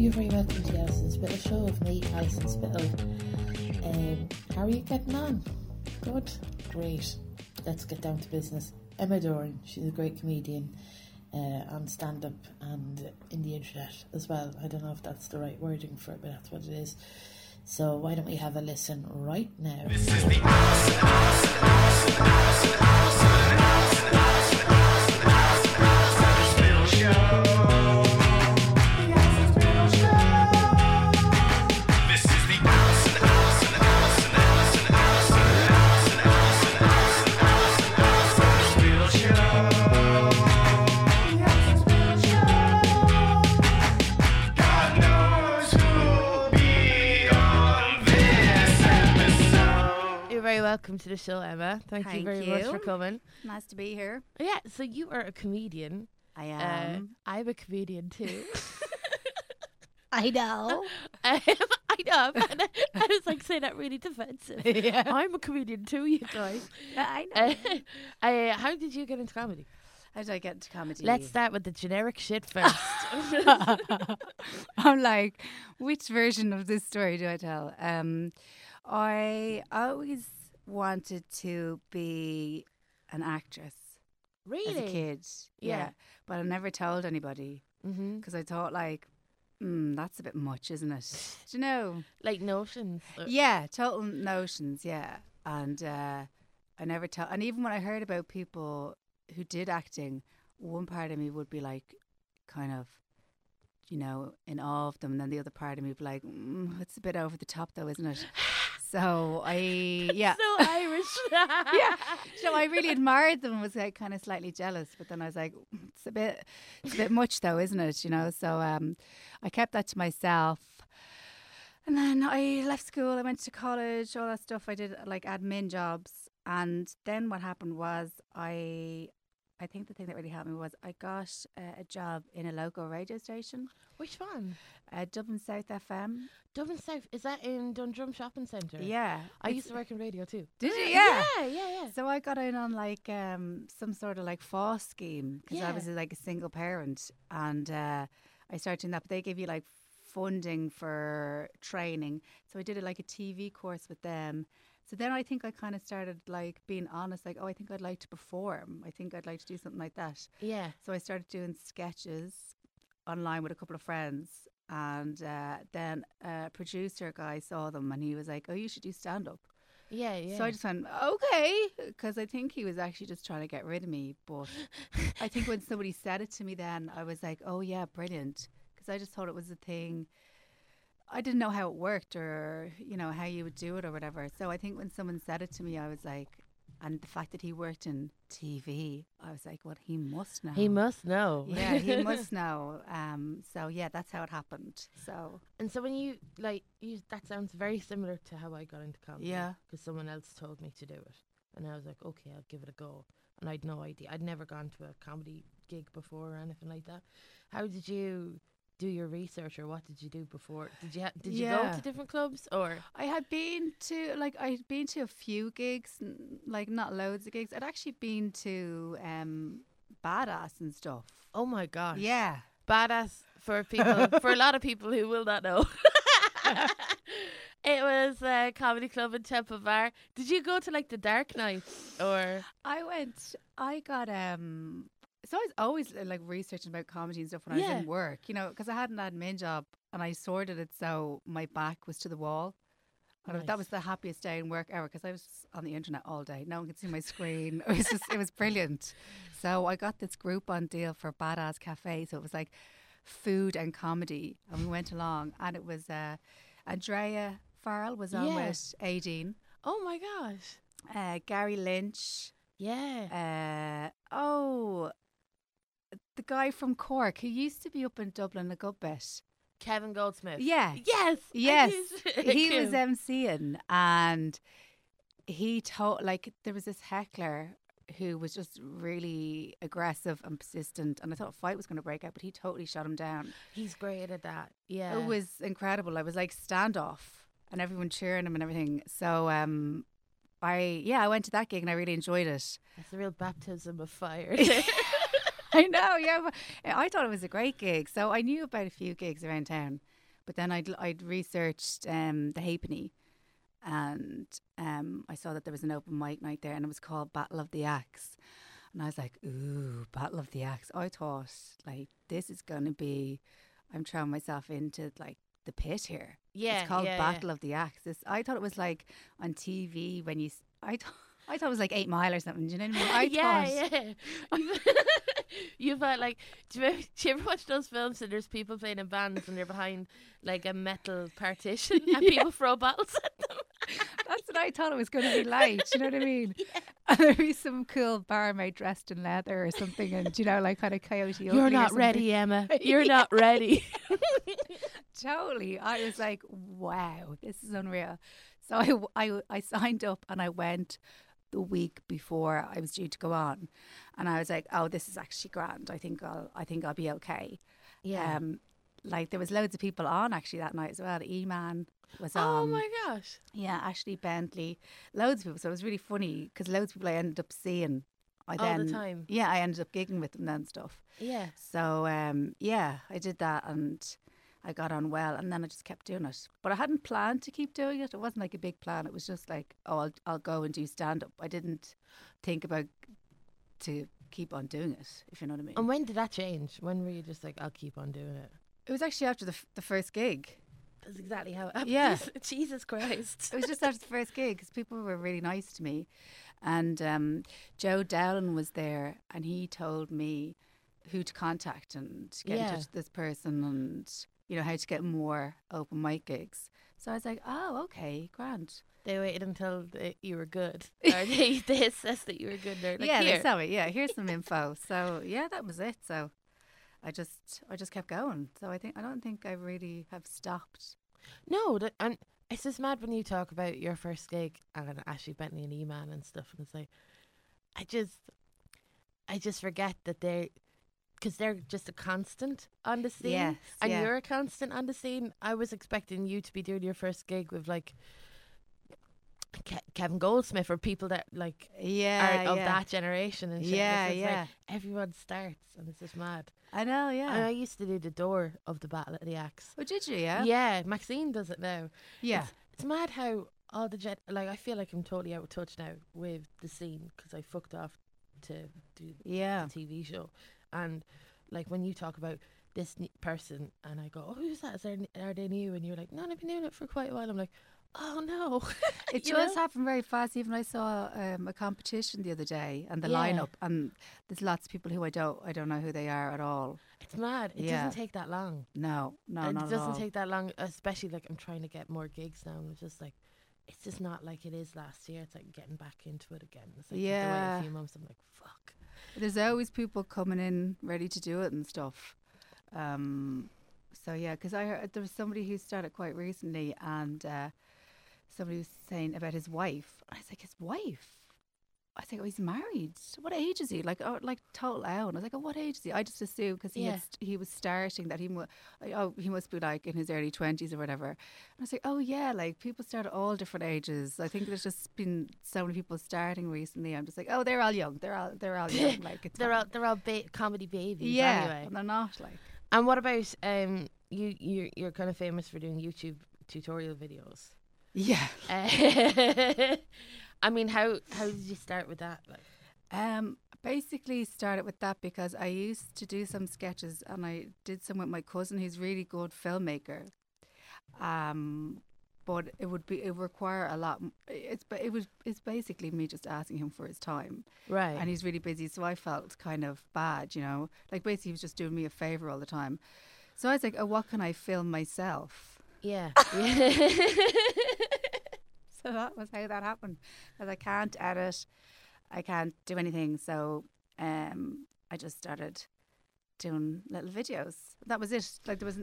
You're very welcome to Alison Spittle Show of me, Alison Spittle. How are you getting on? Good? Great. Let's get down to business. Emma Doran, she's a great comedian on stand-up and in the internet as well. I don't know if that's the right wording for it, but that's what it is. So why don't we have a listen right now? This is the Alison Spittle Show. Welcome to the show, Emma. Thank you very much for coming. Nice to be here. Yeah, so you are a comedian. I am. I'm a comedian too. I know. I know. I was like saying that really defensive. Yeah. I'm a comedian too, you guys. I know. How did you get into comedy? How did I get into comedy? Let's start with the generic shit first. I'm like, which version of this story do I tell? I always wanted to be an actress. Really? As a kid. Yeah. But I never told anybody because I thought like, that's a bit much, isn't it? Do you know? Like notions? Yeah, total notions, yeah. And I never told. And even when I heard about people who did acting, one part of me would be like, kind of, you know, in awe of them. And then the other part of me would be like, it's a bit over the top though, isn't it? So yeah. So Irish. Yeah. So I really admired them and was like kind of slightly jealous. But then I was like, it's a bit much though, isn't it? You know, so I kept that to myself. And then I left school, I went to college, all that stuff. I did like admin jobs. And then what happened was I think the thing that really helped me was I got a job in a local radio station. Which one? Dublin South FM. Dublin South, is that in Dundrum Shopping Centre? Yeah. I used to work in radio too. Did you? Yeah. Yeah. So I got in on like some sort of like FOSS scheme because I was like a single parent and I started doing that. But they give you like funding for training. So I did it like a TV course with them. So then I think I kind of started like being honest, like, oh, I think I'd like to perform. I think I'd like to do something like that. Yeah. So I started doing sketches online with a couple of friends. And then a producer guy saw them and he was like, oh, you should do stand-up. Yeah. So I just went, okay, because I think he was actually just trying to get rid of me. But I think when somebody said it to me then, I was like, oh, yeah, brilliant. Because I just thought it was a thing. I didn't know how it worked or, you know, how you would do it or whatever. So I think when someone said it to me, I was like, and the fact that he worked in TV, I was like, well, he must know. He must know. Yeah, he must know. So, yeah, that's how it happened. So. And so when you, that sounds very similar to how I got into comedy. Yeah. Because someone else told me to do it. And I was like, okay, I'll give it a go. And I'd no idea. I'd never gone to a comedy gig before or anything like that. How did you do your research or what did you do before? Did you go to different clubs or? I had been to a few gigs, like not loads of gigs. I'd actually been to Badass and stuff. Oh my gosh. Yeah. Badass for people, for a lot of people who will not know. It was a comedy club in Temple Bar. Did you go to like the dark nights or? I got so I was always like researching about comedy and stuff when I was in work, you know, because I had an admin job and I sorted it so my back was to the wall. And that was the happiest day in work ever because I was on the internet all day. No one could see my screen. It was brilliant. So I got this Groupon deal for Badass Cafe. So it was like food and comedy. And we went along and it was Andrea Farrell was on with Aideen. Oh my gosh. Gary Lynch. Yeah. The guy from Cork who used to be up in Dublin a good bit. Kevin Goldsmith. Yeah. Yes. He was MCing and he told, like, there was this heckler who was just really aggressive and persistent and I thought a fight was going to break out, but he totally shut him down. He's great at that. Yeah. It was incredible. I was like standoff and everyone cheering him and everything. So I went to that gig and I really enjoyed it. It's a real baptism of fire. I know, yeah. But I thought it was a great gig. So I knew about a few gigs around town. But then I'd researched the Halfpenny, and I saw that there was an open mic night there, and it was called Battle of the Axe. And I was like, ooh, Battle of the Axe. I thought, like, this is going to be, I'm throwing myself into, like, the pit here. Yeah, it's called yeah, Battle of the Axe. I thought it was like on TV when you. I thought it was like 8 Mile or something. Do you know what I mean? You've like, do you ever watch those films and there's people playing in bands and they're behind like a metal partition and people throw bottles at them? That's what I thought it was going to be like. Do you know what I mean? Yeah. And there'd be some cool barmaid dressed in leather or something, and you know, like kind of Coyote Ugly. You're not ready, Emma. You're not ready. Totally. I was like, wow, this is unreal. So I signed up and I went the week before I was due to go on, and I was like, oh, this is actually grand. I think I'll be okay. Yeah. Like there was loads of people on actually that night as well. E-Man was on. Oh my gosh. Yeah, Ashley Bentley, loads of people. So it was really funny because loads of people I ended up seeing. All the time. Yeah, I ended up gigging with them then and stuff. Yeah. So yeah, I did that and I got on well, and then I just kept doing it. But I hadn't planned to keep doing it. It wasn't like a big plan. It was just like, oh, I'll go and do stand up. I didn't think about to keep on doing it, if you know what I mean. And when did that change? When were you just like, I'll keep on doing it? It was actually after the first gig. That's exactly how it happened. Yeah. Jesus Christ. It was just after the first gig because people were really nice to me. And Joe Dowling was there and he told me who to contact and get in touch with this person and, you know, how to get more open mic gigs. So I was like, oh, okay, grand. They waited until you were good. Or they assessed that you were good. They're like, yeah, here. they saw it. Yeah, here's some info. So yeah, that was it. So I just kept going. So I don't think I really have stopped. No, and it's just mad when you talk about your first gig and Ashley Bentley and E-Man and stuff, and it's like, I just forget that because they're just a constant on the scene, yes, and you're a constant on the scene. I was expecting you to be doing your first gig with like Kevin Goldsmith or people that like are of that generation and shit. Like, everyone starts and it's just mad. I know, yeah. And I used to do the door of the Battle of the Axe. Oh, did you? Yeah. Yeah, Maxine does it now. Yeah. It's mad how all the like I feel like I'm totally out of touch now with the scene because I fucked off to do the TV show, and like when you talk about this person and I go, oh, who's that? Are they new? And you're like, no, I've been doing it for quite a while. I'm like, oh no. It does happen very fast. Even I saw a competition the other day and the lineup, and there's lots of people who I don't know who they are at all. It's mad. It doesn't take that long. No, not at all. It doesn't take that long, especially like I'm trying to get more gigs now. And it's just not like it is last year. It's like getting back into it again. It's like wait a few months. I'm like, fuck. There's always people coming in ready to do it and stuff. So yeah, because I heard there was somebody who started quite recently, and somebody was saying about his wife. I was like, his wife? I was like, oh, he's married. What age is he? Like, oh, like total out. I was like, oh, what age is he? I just assumed because he was starting that he must be like in his early 20s or whatever. And I was like, oh yeah, like people start at all different ages. I think there's just been so many people starting recently. I'm just like, oh, they're all young. They're all young. Like it's they're all comedy babies. Yeah, anyway. and they're not like. And what about you're kind of famous for doing YouTube tutorial videos. Yeah. I mean, how did you start with that? Like, basically started with that because I used to do some sketches and I did some with my cousin who's really good filmmaker. But it would require a lot. It's basically me just asking him for his time, right? And he's really busy, so I felt kind of bad, you know. Like basically, he was just doing me a favor all the time. So I was like, oh, what can I film myself? Yeah. So that was how that happened. Because I can't edit, I can't do anything. So I just started doing little videos. That was it. Like there was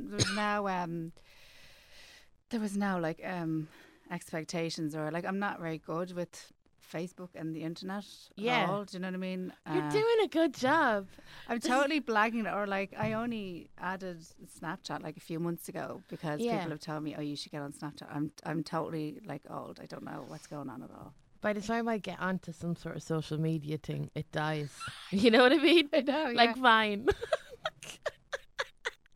now like expectations, or like I'm not very good with Facebook and the internet at all. Do you know what I mean? You're doing a good job. I'm totally blagging it. Or like I only added Snapchat like a few months ago because people have told me, oh, you should get on Snapchat. I'm totally like old. I don't know what's going on at all. By the time I get onto some sort of social media thing, it dies. You know what I mean? I know, like Vine.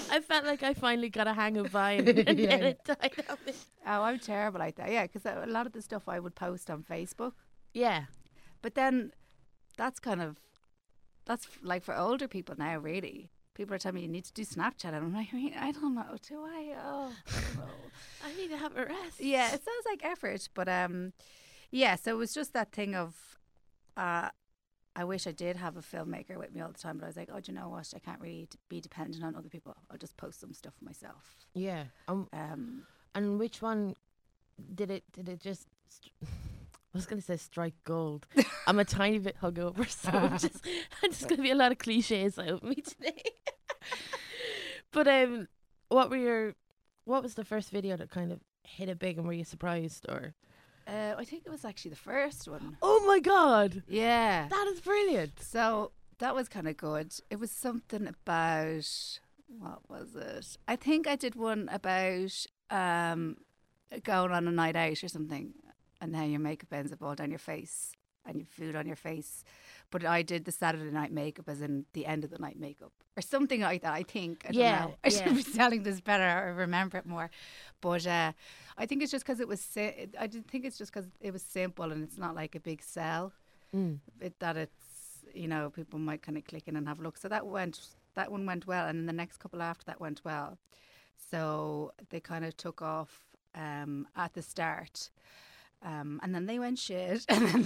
I felt like I finally got a hang of Vine, and then it died on me. Oh, I'm terrible like that. Yeah, because a lot of the stuff I would post on Facebook, Yeah, but then that's like for older people now. Really, people are telling me you need to do Snapchat, and I'm like, I don't know. Do I? Oh, I don't know. I need to have a rest. Yeah, it sounds like effort, but yeah. So it was just that thing of, I wish I did have a filmmaker with me all the time, but I was like, oh, do you know what? I can't really be dependent on other people. I'll just post some stuff myself. Yeah. Um, And which one did it just? I was going to say strike gold. I'm a tiny bit hungover, so I'm just going to be a lot of cliches out of me today. But what was the first video that kind of hit it big, and were you surprised or? I think it was actually the first one. Oh my God! Yeah. That is brilliant. So that was kind of good. It was something about, what was it? I think I did one about going on a night out or something, and how your makeup ends up all down your face and your food on your face. But I did the Saturday night makeup as in the end of the night makeup or something like that, I think. I don't know. I should be telling this better or remember it more. But I think it's just because it was, I did think it's just because it was simple and it's not like a big sell. That it's, people might kind of click in and have a look. So that one went well. And then the next couple after that went well. So they kind of took off at the start. And then they went shit.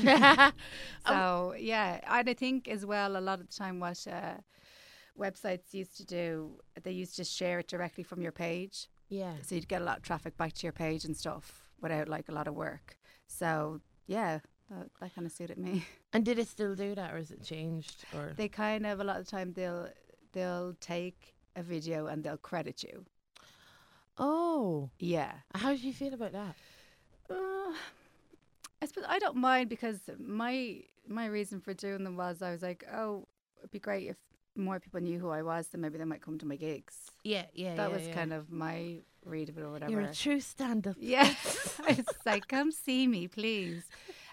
So yeah, and I think as well a lot of the time what websites used to do, they used to share it directly from your page. Yeah. So you'd get a lot of traffic back to your page and stuff without like a lot of work. So yeah, that kind of suited me. And did it still do that, or has it changed? Or They kind of a lot of the time they'll take a video and they'll credit you. oh, Yeah. how did you feel about that? I suppose I don't mind because my reason for doing them was I was like, oh, it'd be great if more people knew who I was, then maybe they might come to my gigs. Yeah. That was kind of my read of it or whatever. You're a true stand-up. Yeah. It's like, come see me, please.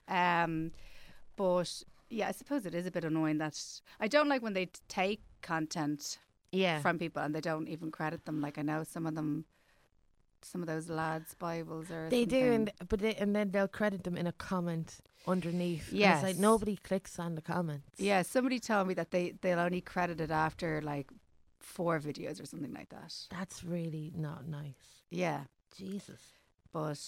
But yeah, I suppose it is a bit annoying that I don't like when they take content from people and they don't even credit them. Like I know some of those lads' Bibles or They something. do, and then they'll credit them in a comment underneath. Yes. And it's like nobody clicks on the comments. Yeah, somebody told me that they'll only credit it after like 4 videos or something like that. That's really not nice. Yeah, Jesus. but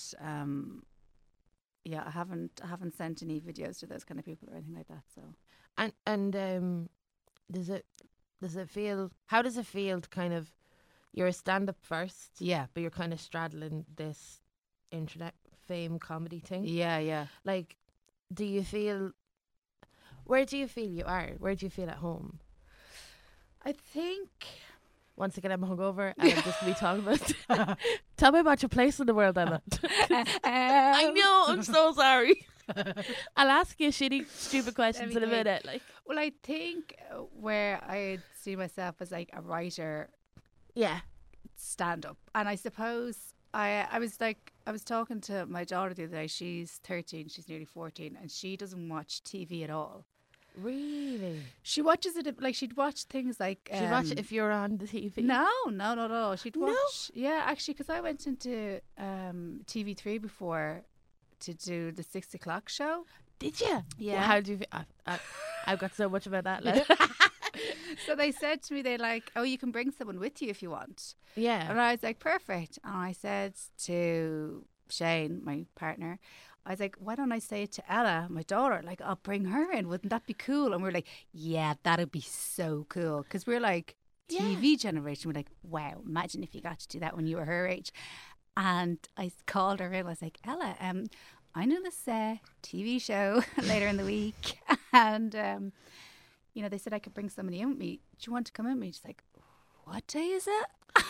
yeah, I haven't sent any videos to those kind of people or anything like that. So And does it feel? How does it feel to kind of? You're a stand-up first, yeah, but you're kind of straddling this internet fame comedy thing. yeah. Like, do you feel? Where do you feel you are? Where do you feel at home? I think Once again, I'm hungover and I'm just going to be talking about. Tell me about your place in the world, Emma. I know. I'm so sorry. I'll ask you shitty, stupid questions in a minute. Like, well, I think where I see myself as like a writer. yeah, Stand up, and I suppose I was talking to my daughter the other day. She's 13, she's nearly 14, and she doesn't watch TV at all. really. She watches it like she'd watch things like She'd watch it if you're on the TV. no, not at all. She'd watch actually because I went into TV3 before to do the 6 o'clock show. Did you? Yeah. Well, how do you feel? I've got so much about that. Like. So they said to me, they're like, oh, you can bring someone with you if you want. Yeah. And I was like, perfect. And I said to Shane, my partner, I was like, why don't I say it to Ella, my daughter? Like, I'll bring her in. Wouldn't that be cool? And we're like, yeah, that'd be so cool. Because we're like TV generation. We're like, wow, imagine if you got to do that when you were her age. And I called her in. I was like, Ella, I know this TV show later in the week. And, they said I could bring somebody in with me. Do you want to come in with me? She's like, what day is it?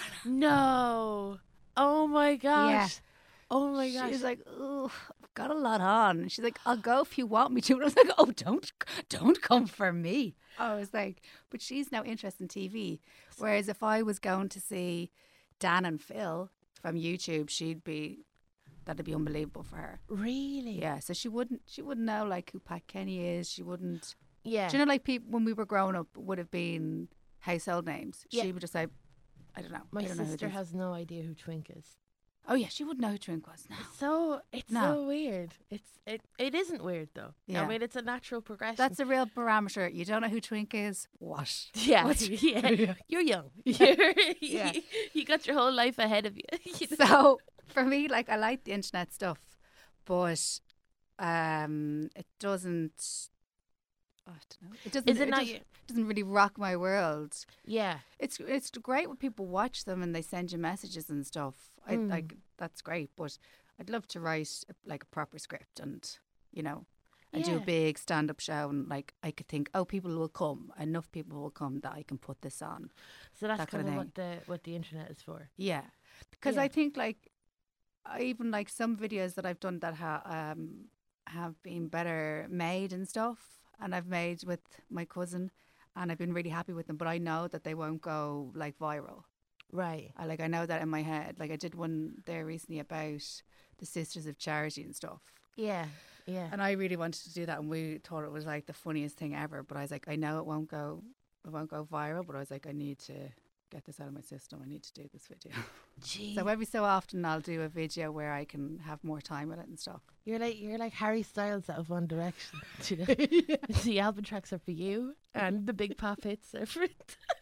No. Oh my gosh. Yeah. Oh my gosh. She's like, oh, I've got a lot on. And she's like, I'll go if you want me to. And I was like, oh, don't come for me. I was like, but she's now interested in TV. Whereas if I was going to see Dan and Phil from YouTube, that'd be unbelievable for her. Really? Yeah. So she wouldn't know like who Pat Kenny is. She wouldn't. Yeah. Do you know like people when we were growing up would have been household names? Yeah. She would just like I don't know. My I don't know who sister it is. has no idea who Twink is. Oh yeah, she wouldn't know who Twink was. No. It's No. so weird. It isn't weird though. Yeah. I mean, it's a natural progression. That's a real barometer. You don't know who Twink is? What? yeah, What? yeah. You're young. Yeah. You got your whole life ahead of you. You know? So for me, like I like the internet stuff, but it doesn't. I don't know. It doesn't. Is it not? Doesn't really rock my world. Yeah. It's great when people watch them and they send you messages and stuff. I like that's great, but I'd love to write like a proper script and and do a Yeah. big stand-up show and like I could think, oh, people will come, enough people will come that I can put this on. So that's that kind kind of of what the internet is for. Yeah, because Yeah. I think like I even like some videos that I've done that have been better made and stuff, and I've made with my cousin, and I've been really happy with them. But I know that they won't go like viral. Right. I know that in my head. Like I did one there recently about the Sisters of Charity and stuff. Yeah. Yeah. And I really wanted to do that, and we thought it was like the funniest thing ever. But I was like, I know it won't go viral. But I was like, I need to get this out of my system. I need to do this video. Gee. So every so often I'll do a video where I can have more time with it and stuff. You're like Harry Styles out of One Direction. You know? The album tracks are for you, and the big pop hits are for.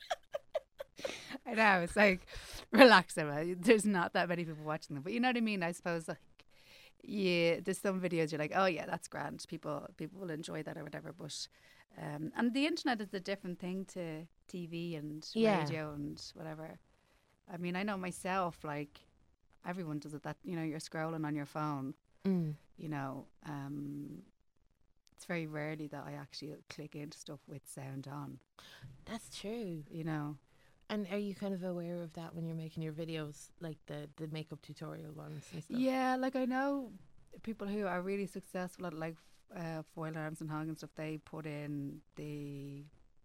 I know, it's like relax, Emma. There's not that many people watching them, but you know what I mean. I suppose like there's some videos you're like, oh yeah, that's grand. People will enjoy that or whatever. But and the internet is a different thing to TV and Yeah. radio and whatever. I mean, I know myself. Like everyone does it. That you're scrolling on your phone. Mm. It's very rarely that I actually click into stuff with sound on. That's true. And are you kind of aware of that when you're making your videos, like the makeup tutorial ones and stuff? Yeah, like I know people who are really successful at like Foil Arms and Hog and stuff. They put in the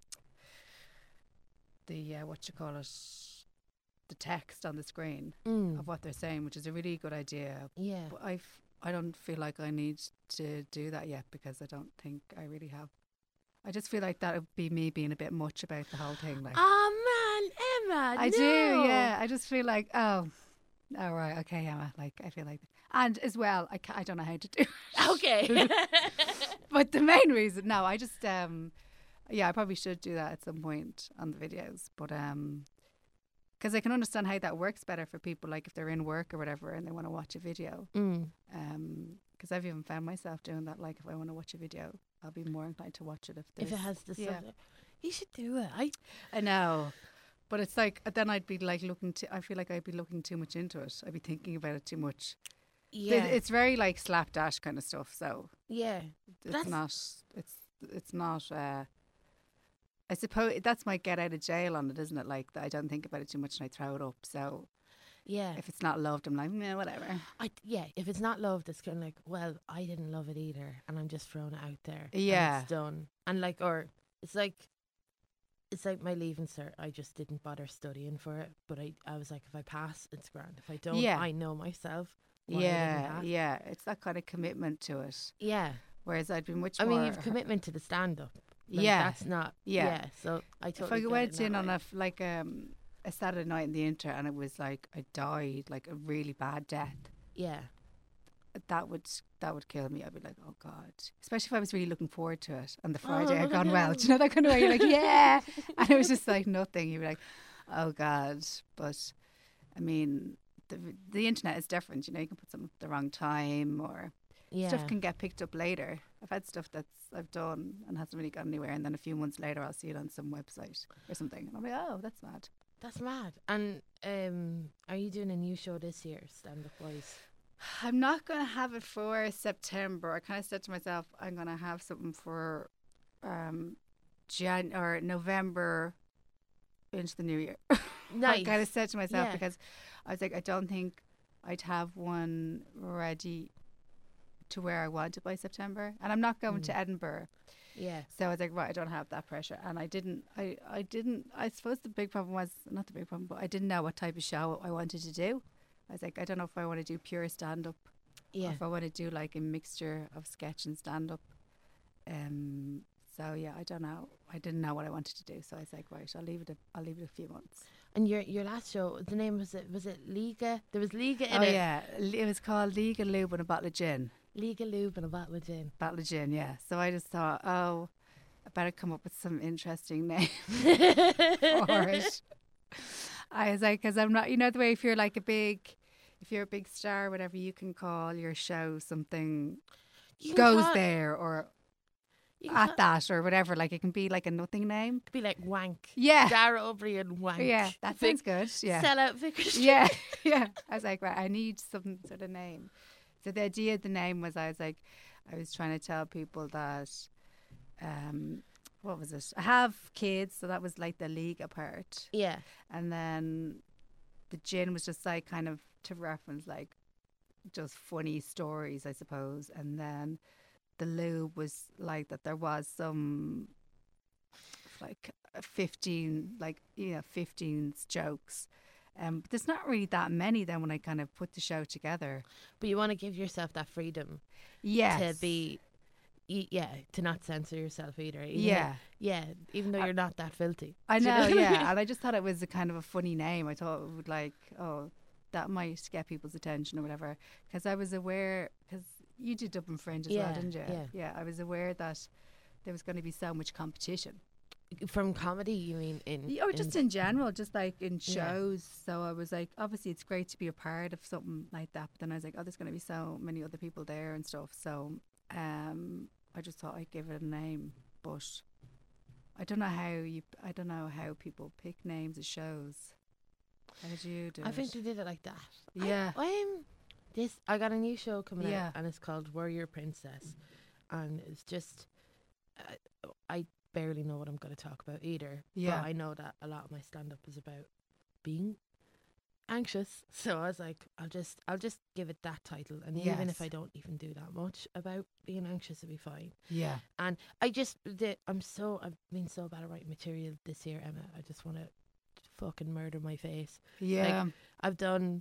what you call it, the text on the screen of what they're saying, which is a really good idea. Yeah. But I don't feel like I need to do that yet because I don't think I really have. I just feel like that would be me being a bit much about the whole thing. Like, Oh man, Emma. I no. do, yeah. I just feel like, oh, all right, okay, Emma. Like, I feel like, and as well, I don't know how to do it. Okay. But the main reason, no, I just, I probably should do that at some point on the videos. But, because I can understand how that works better for people, like if they're in work or whatever and they want to watch a video. Because I've even found myself doing that. Like if I want to watch a video, I'll be more inclined to watch it If it has the subject. You should do it. I know. But it's like, then I'd be like I feel like I'd be looking too much into it. I'd be thinking about it too much. Yeah. It's very like slapdash kind of stuff. So Yeah. it's not, I suppose that's my get out of jail on it, isn't it? Like that I don't think about it too much and I throw it up. So Yeah. if it's not loved, I'm like, meh, whatever. If it's not loved, it's kind of like, well, I didn't love it either, and I'm just throwing it out there. Yeah. and it's done. And like, or it's like my leaving cert. I just didn't bother studying for it, but I was like, if I pass, it's grand. If I don't, Yeah. I know myself. why I didn't pass. Yeah. It's that kind of commitment to it. Yeah. Whereas I'd be much I more. mean, you've commitment to the stand up. Like, Yeah. That's not. Yeah. Yeah. So I totally. If I get went it in in that on way. a Saturday night in the Inter and it was like I died, like a really bad death, Yeah. that would kill me. I'd be like, oh God. Especially if I was really looking forward to it and the Friday had gone well. Do you know that kind of way? You're like, yeah. And it was just like nothing. You'd be like, oh God. But I mean, the internet is different. You can put something at the wrong time or Yeah. stuff can get picked up later. I've had stuff I've done and hasn't really gone anywhere, and then a few months later I'll see it on some website or something, and I'm like, oh, that's mad. That's mad. And are you doing a new show this year, stand up wise? I'm not going to have it for September. I kind of said to myself, I'm going to have something for November into the new year. Nice. I kind of said to myself Yeah. because I was like, I don't think I'd have one ready to where I want it by September, and I'm not going to Edinburgh. Yeah. So I was like, right, I don't have that pressure. And I didn't, I suppose the big problem was, not the big problem, but I didn't know what type of show I wanted to do. I was like, I don't know if I want to do pure stand-up Yeah. or if I want to do like a mixture of sketch and stand-up. So yeah, I don't know. I didn't know what I wanted to do. So I was like, right, I'll leave it a few months. And your last show, the name was it Liga? There was Liga in Oh it. yeah, it was called League of Lube and a Bottle of Gin. Liga Lube and a bottle of gin. Bottle of Gin, yeah. So I just thought, oh, I better come up with some interesting name for it. I was like, because I'm not, you know, the way if you're a big star, whatever, you can call your show something You can goes call- there or you can at call- that or whatever. Like it can be like a nothing name. Could be like Wank. Yeah. Dara O'Brien Wank. Yeah, that sounds good. Yeah. Sell out Vicar Street. Yeah, yeah. I was like, right, I need some sort of name. So the idea of the name was, I was trying to tell people that, what was it? I have kids, so that was like the Liga part. Yeah. And then the gin was just like kind of to reference like just funny stories, I suppose. And then the lube was like that there was some like 15 jokes. But there's not really that many then when I kind of put the show together. But you want to give yourself that freedom Yes. to be, to not censor yourself either. Even though I- you're not that filthy. I Do you know, what I yeah. mean? And I just thought it was a kind of a funny name. I thought it would that might get people's attention or whatever. Because I was aware, because you did Dublin Fringe as well, Yeah, didn't you? yeah. I was aware that there was going to be so much competition. From comedy, you mean Or just in general, just like in Yeah. shows. So I was like, obviously it's great to be a part of something like that. But then I was like, oh, there's going to be so many other people there and stuff. So I just thought I'd give it a name. But I don't know how people pick names of shows. How did you do I it? think they did it like that. Yeah. I got a new show coming Yeah. out, and it's called Warrior Princess, and it's just I barely know what I'm going to talk about either. Yeah. But I know that a lot of my stand up is about being anxious, so I was like, I'll just give it that title, and even if Yes. I don't even do that much about being anxious, it'll be fine. Yeah. And I've been so bad at writing material this year, Emma. I just want to fucking murder my face. Yeah. I've done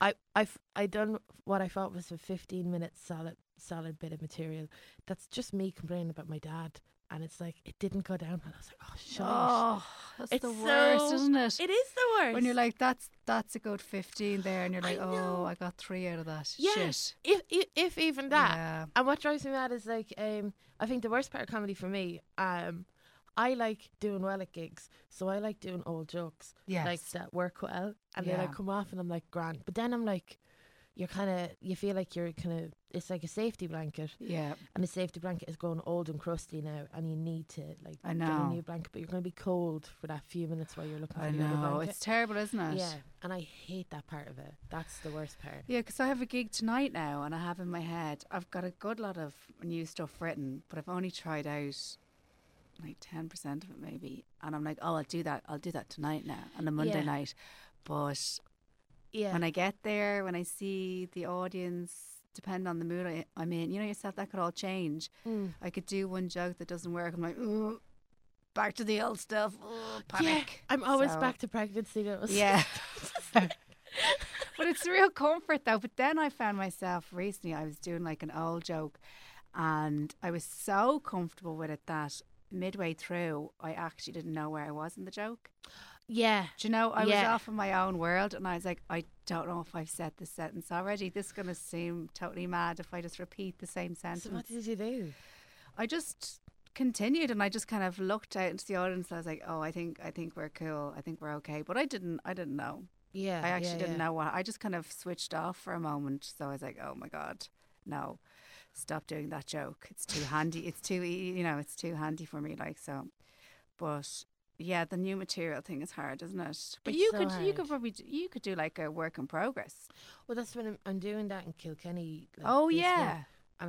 what I thought was a 15-minute solid bit of material. That's just me complaining about my dad, and it's like it didn't go down. And I was like, oh shit. Oh, that's It's the worst, so- isn't it? It is the worst. When you're like, that's a good 15 there, and you're I like, oh, know. I got 3 out of that. yeah, Shit. if even that. Yeah. And what drives me mad is like, I think the worst part of comedy for me, I like doing well at gigs, so I like doing old jokes, Yes. like that work well, and they Yeah. like come off, and I'm like, grand. But then I'm like, you feel like you're kind of, it's like a safety blanket, Yeah. and the safety blanket is going old and crusty now, and you need to like I get a know. new blanket, but you're going to be cold for that few minutes while you're looking I for the other know. blanket. It's terrible, isn't it? Yeah, and I hate that part of it. That's the worst part. Yeah, because I have a gig tonight now, and I have in my head, I've got a good lot of new stuff written, but I've only tried out like 10% of it maybe. And I'm like, oh, I'll do that tonight now on a Monday Yeah. night. But Yeah, when I get there, when I see the audience, depending on the mood I'm in, you know yourself, that could all change. Mm. I could do one joke that doesn't work. I'm like, ooh, back to the old stuff. Ooh, panic. Yeah, I'm always So- back to pregnancy notes. Yeah. But it's a real comfort though. But then I found myself recently, I was doing like an old joke, and I was so comfortable with it that midway through, I actually didn't know where I was in the joke. yeah. Do you know, I was Yeah. off in my own world, and I was like, I don't know if I've said this sentence already. This is going to seem totally mad if I just repeat the same sentence. So what did you do? I just continued, and I just kind of looked out into the audience. I was like, oh, I think we're cool. I think we're okay. But I didn't know. Yeah, I actually yeah, didn't yeah. know what. I just kind of switched off for a moment. So I was like, oh my God, no, stop doing that joke. It's too handy. It's too, it's too handy for me. Like, so, but yeah, the new material thing is hard, isn't it? But It's you so could hard. probably, you could do like a work in progress. Well, that's when I'm doing that in Kilkenny. Like, Oh this week. yeah.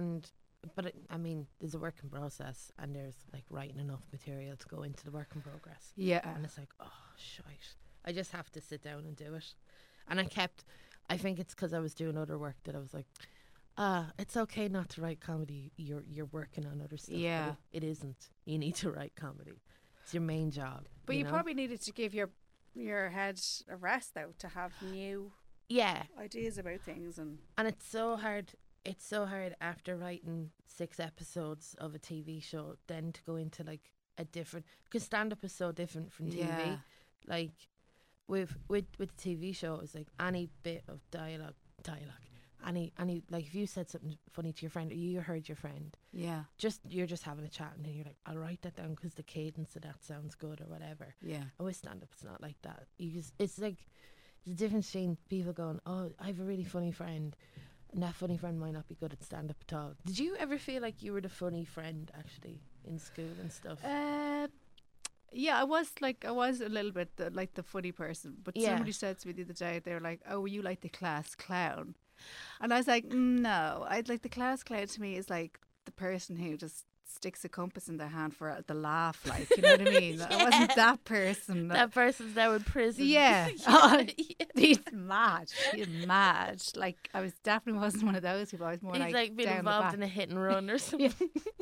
I mean, there's a working process, and there's like writing enough material to go into the work in progress, Yeah. and it's like, oh shite, I just have to sit down and do it. And I think it's because I was doing other work that I was like, it's okay not to write comedy. You're working on other stuff. but Yeah. it isn't. You need to write comedy. It's your main job. But you know? probably needed to give your head a rest though, to have new yeah. ideas about things. And And it's so hard. It's so hard after writing 6 episodes of a TV show, then to go into like a different, because stand up is so different from TV. Yeah. Like with the TV show, it's like any bit of dialogue, any like if you said something funny to your friend or you heard your friend, Yeah. you're just having a chat and then you're like, I'll write that down because the cadence of that sounds good or whatever. Yeah. And with stand up, it's not like that. It's like the difference between people going, oh, I have a really funny friend, and that funny friend might not be good at stand up at all. Did you ever feel like you were the funny friend actually in school and stuff? Yeah, I was a little bit like the funny person. But Yeah. somebody said to me the other day, they were like, "Oh, were you like the class clown?" And I was like, "No, I'd like the class clown to me is like the person who just sticks a compass in their hand for the laugh, like, you know what I mean? I wasn't that person. That person's now in prison. Yeah. Yeah. He's mad. He's mad. Like, I was definitely wasn't one of those people. I was more He's like been down the involved back. in a hit and run or something.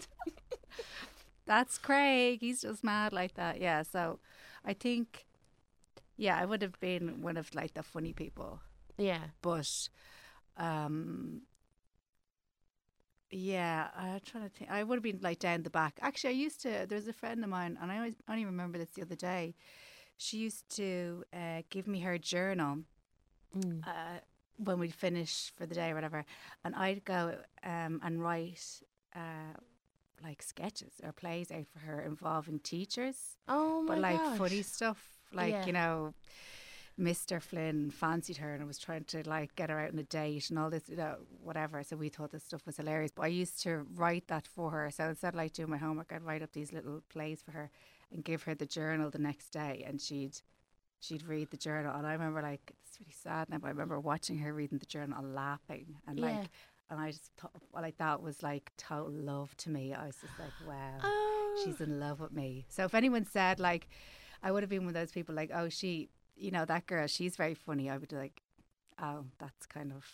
That's Craig. He's just mad like that. Yeah. So I think, yeah, I would have been one of like the funny people. Yeah. But, yeah, I'm trying to think. I would have been like down the back. Actually, I used to, there's a friend of mine, and I only remember this the other day. She used to give me her journal when we'd finish for the day or whatever. And I'd go and write like sketches or plays out for her involving teachers. Oh my But like gosh. funny stuff. Like, Yeah. you know, Mr. Flynn fancied her and was trying to like get her out on a date and all this, you know, whatever. So we thought this stuff was hilarious. But I used to write that for her. So instead of like doing my homework, I'd write up these little plays for her and give her the journal the next day, and she'd read the journal. And I remember like, it's really sad now, but I remember watching her reading the journal and laughing and like, Yeah. and I just thought like that was like total love to me. I was just like, wow, Oh. she's in love with me. So if anyone said like, I would have been one of those people like, oh, she, you know, that girl, she's very funny. I would be like, oh, that's kind of.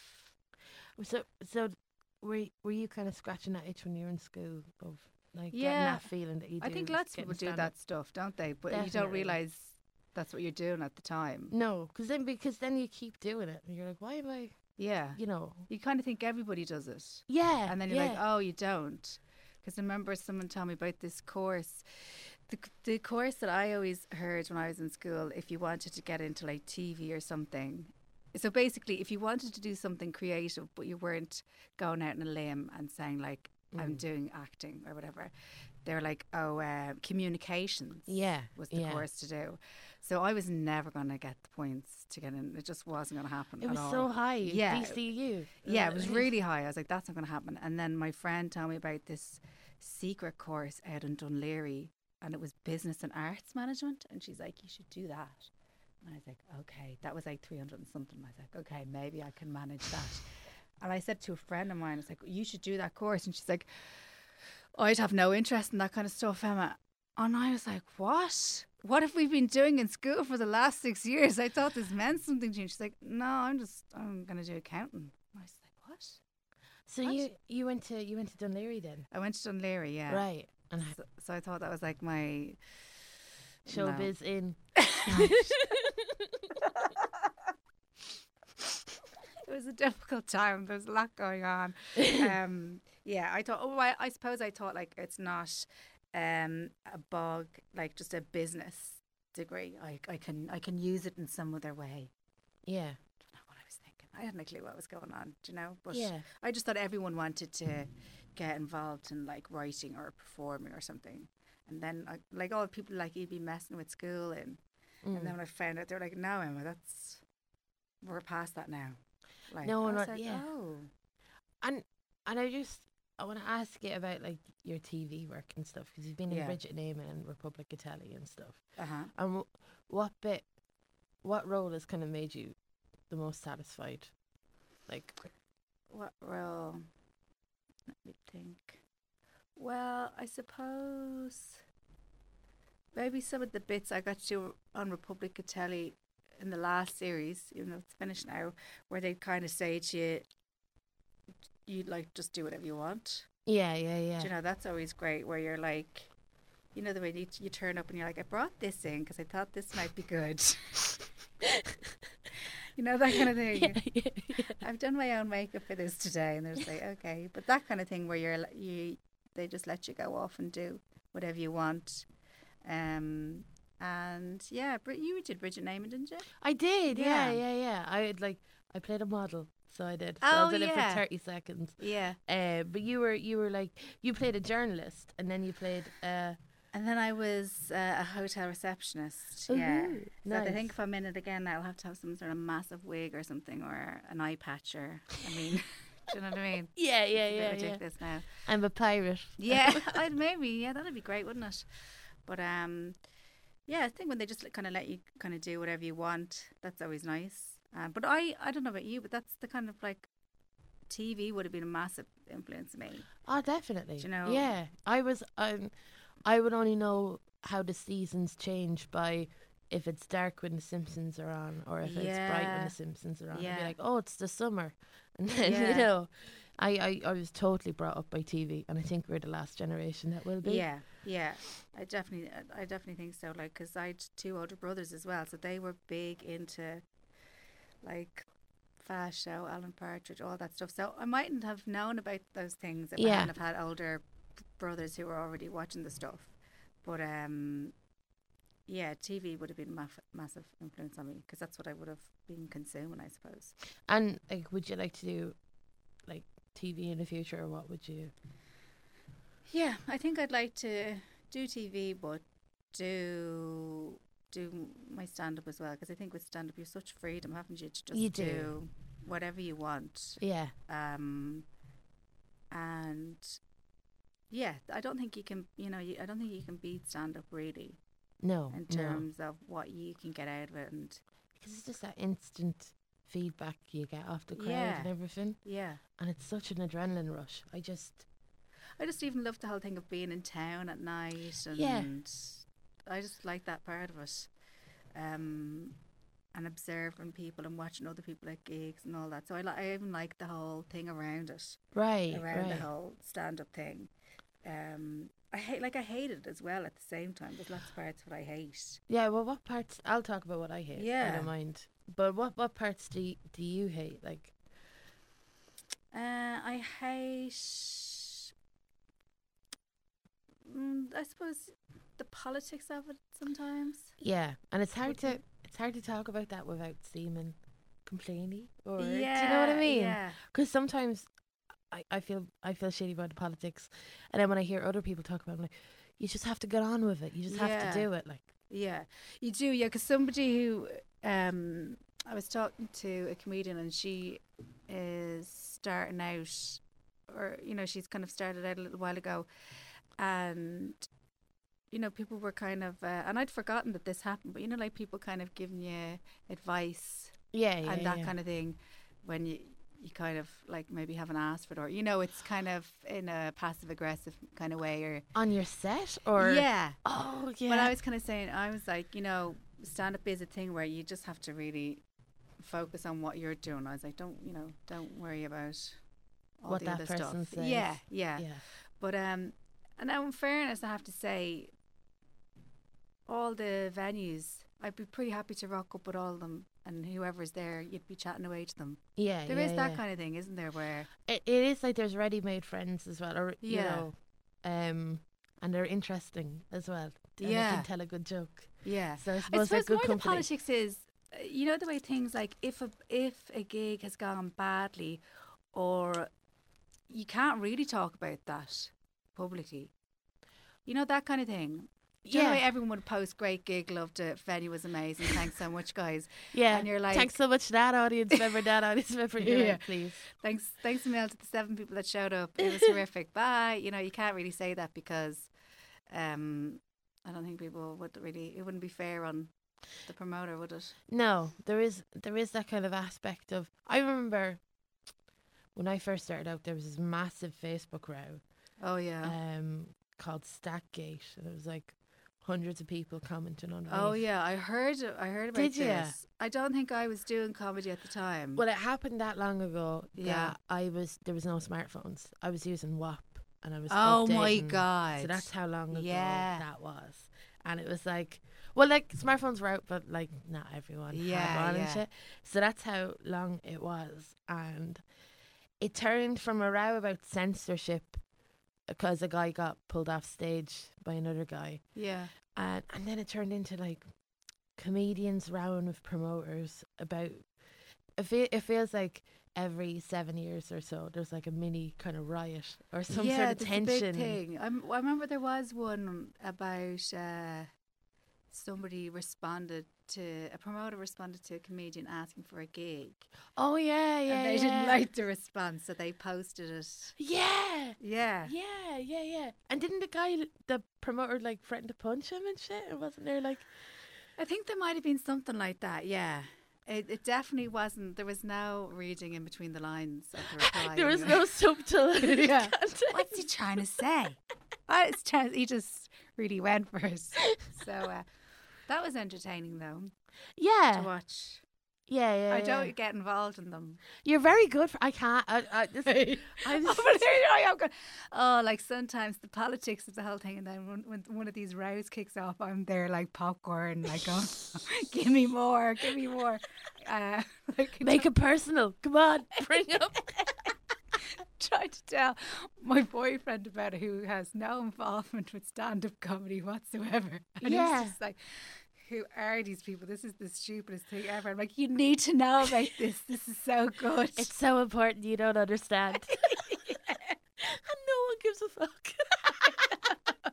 So were you kind of scratching that itch when you were in school of like getting Yeah. that feeling that you do? I think lots of getting people do stand-up? that stuff, don't they? But you Definitely. don't realise that's what you're doing at the time. No, because then you keep doing it and you're like, why am I? Yeah. You know. You kind of think everybody does it. Yeah. And then you're like, yeah. oh, you don't. Because I remember someone telling me about this course. The course that I always heard when I was in school, if you wanted to get into like TV or something. So basically, if you wanted to do something creative, but you weren't going out on a limb and saying like, I'm doing acting or whatever, they were like, oh, communications Yeah. was the yeah. course to do. So I was never going to get the points to get in. It just wasn't going to happen It at was all. so high. Yeah. DCU. Yeah, it was really high. I was like, that's not going to happen. And then my friend told me about this secret course out in Dunleary, and it was business and arts management. And she's like, you should do that. And I was like, okay. That was like 300 and something. I was like, okay, maybe I can manage that. And I said to a friend of mine, I was like, you should do that course. And she's like, I'd have no interest in that kind of stuff, Emma. And I was like, what? What have we been doing in school for the last 6 years? I thought this meant something to you. She's like, no, I'm going to do accounting. I was like, what? So What? you went to Dunleary then, I went to Dunleary, yeah. right? And So I thought that was like my showbiz in. It was a difficult time. There was a lot going on. Yeah, I thought. Oh, I suppose I thought like it's not a bog, like just a business degree. I can use it in some other way. Yeah. Don't know what I was thinking. I hadn't a clue what was going on. Do you know? But Yeah. I just thought everyone wanted to get involved in like writing or performing or something. And then like all the people like you'd be messing with school and Mm. then when I found out, they were like, no, Emma, we're past that now. Like, No, I was not- like, yeah. oh. And I want to ask you about like your TV work and stuff because you've been in Yeah. Bridget Neyman and Republic Italy and stuff. Uh-huh. And what role has kind of made you the most satisfied? Like, What role? Let me think. Well, I suppose maybe some of the bits I got to do on Republic Italy in the last series, even though it's finished now, where they kind of say to you like just do whatever you want. yeah. Do you know, that's always great where you're like, you know, the way you turn up and you're like, I brought this in because I thought this might be good. You know, that kind of thing. yeah. I've done my own makeup for this today, and they're just like, okay, but that kind of thing where they just let you go off and do whatever you want, and And yeah, you did Bridget Neyman, didn't you? I did, Yeah. yeah. I played a model, so I did. So Oh, I did it yeah. for 30 seconds. Yeah. But you were like, you played a journalist, and then you played. And then I was a hotel receptionist. Yeah. Ooh, So I nice. think if I'm in it again, I'll have to have some sort of massive wig or something, or an eye patcher. I mean, do you know what I mean? Yeah, It's a bit yeah. ridiculous now. I'm a pirate. Yeah, that'd be great, wouldn't it? But yeah, I think when they just kind of let you kind of do whatever you want, that's always nice. But I don't know about you, but that's the kind of like TV would have been a massive influence on me. Oh, definitely. Do you know? Yeah, I would only know how the seasons change by if it's dark when the Simpsons are on, or if it's bright when Yeah. the Simpsons are on. I'd Yeah. be like, oh, it's the summer, and then Yeah. I was totally brought up by TV, and I think we're the last generation that will be. Yeah. I definitely think so. Like, because I had 2 older brothers as well, so they were big into like Fast Show, Alan Partridge, all that stuff. So I mightn't have known about those things if I Yeah. hadn't have had older brothers who were already watching the stuff. But yeah, TV would have been a massive influence on me because that's what I would have been consuming, I suppose. And like, would you like to do like TV in the future, or what would you? Yeah, I think I'd like to do TV, but do my stand up as well, because I think with stand up you're such freedom, haven't you, to just You do. do whatever you want. Yeah, And yeah, I don't think you can, I don't think you can beat stand up really no, in no, terms of what you can get out of it. And because it's just that instant feedback you get off the crowd Yeah. and everything, yeah, and it's such an adrenaline rush. I just even love the whole thing of being in town at night, and Yeah. I just like that part of it. And observing people and watching other people at gigs and all that. So I even like the whole thing around it, right, around the right. whole stand-up thing. I hate it as well at the same time. There's lots of parts that I hate. Yeah, well, what parts? I'll talk about what I hate. I Yeah. don't mind. But what parts do you hate? Like, I hate, I suppose, the politics of it sometimes. yeah, and it's hard to talk about that without seeming complainy, or do you know what I Yeah, mean? yeah. Because sometimes I feel shitty about the politics, and then when I hear other people talk about it, I'm like, you just have to get on with it. You just have Yeah. to do it. Like, Yeah, you do. Yeah, because somebody who I was talking to a comedian, and she is starting out, or she's kind of started out a little while ago, and people were kind of, and I'd forgotten that this happened, but like people kind of giving you advice yeah, and that yeah. kind of thing when you kind of like maybe haven't asked for it, or it's kind of in a passive aggressive kind of way, or On your set, or yeah. oh yeah. But I was kind of saying, I was like, stand up is a thing where you just have to really focus on what you're doing. I was like, don't worry about all What the that other person stuff. says. Yeah. yeah, But and now in fairness, I have to say, all the venues, I'd be pretty happy to rock up with all of them, and whoever's there, you'd be chatting away to them. yeah. There yeah, is that yeah. kind of thing, isn't there? Where It is like there's ready-made friends as well, or Yeah. and they're interesting as well. And they Yeah. can tell a good joke. yeah. So I I suppose they're suppose good more the company. politics is, the way things like if a gig has gone badly, or you can't really talk about that publicly. That kind of thing. Do you know Yeah. the way everyone would post, great gig, loved it, venue was amazing, thanks so much, guys. Yeah, And you're like, thanks so much to that audience member, that audience member. You're Yeah. like, please. thanks a million to the 7 people that showed up. It was terrific. Bye. You can't really say that because I don't think people would really, it wouldn't be fair on the promoter, would it? No, there is that kind of aspect of. I remember when I first started out, there was this massive Facebook row, Oh yeah. called Stackgate, and it was like hundreds of people commenting on. Oh yeah, I heard about Did ya? this. I don't think I was doing comedy at the time. Well, it happened that long ago. Yeah. that there was no smartphones. I was using WAP, and I was. Oh my updating. God. So that's how long ago Yeah. that was, and it was like, well, like smartphones were out, but like not everyone Yeah, had one yeah. and shit. So that's how long it was, and it turned from a row about censorship because a guy got pulled off stage by another guy. Yeah. And then it turned into like comedians rowing with promoters about. It feels like every 7 years or so there's like a mini kind of riot or some sort of tension. Yeah, big thing. I remember there was one about somebody responded to a promoter responded to a comedian asking for a gig. Oh yeah, yeah. And they didn't like the response, so they posted it. Yeah. Yeah. Yeah, yeah, yeah. And didn't the promoter like threaten to punch him and shit? Or wasn't there like? I think there might have been something like that. Yeah. It definitely wasn't. There was no reading in between the lines of the reply. There was no subtle. Yeah. What's he trying to say? He just really went for it. So that was entertaining, though. Yeah. To watch. Yeah, yeah. I don't get involved in them. You're very good. I can't. I'm but here I am going. Oh, like sometimes the politics of the whole thing, and then when one of these rows kicks off, I'm there like popcorn, like, oh, give me more, give me more. Make it personal. Come on, bring up. Try to tell my boyfriend about it, who has no involvement with stand-up comedy whatsoever. And he's just like, who are these people? This is the stupidest thing ever. I'm like, you need to know about this. This is so good. It's so important. You don't understand. Yeah. And no one gives a fuck.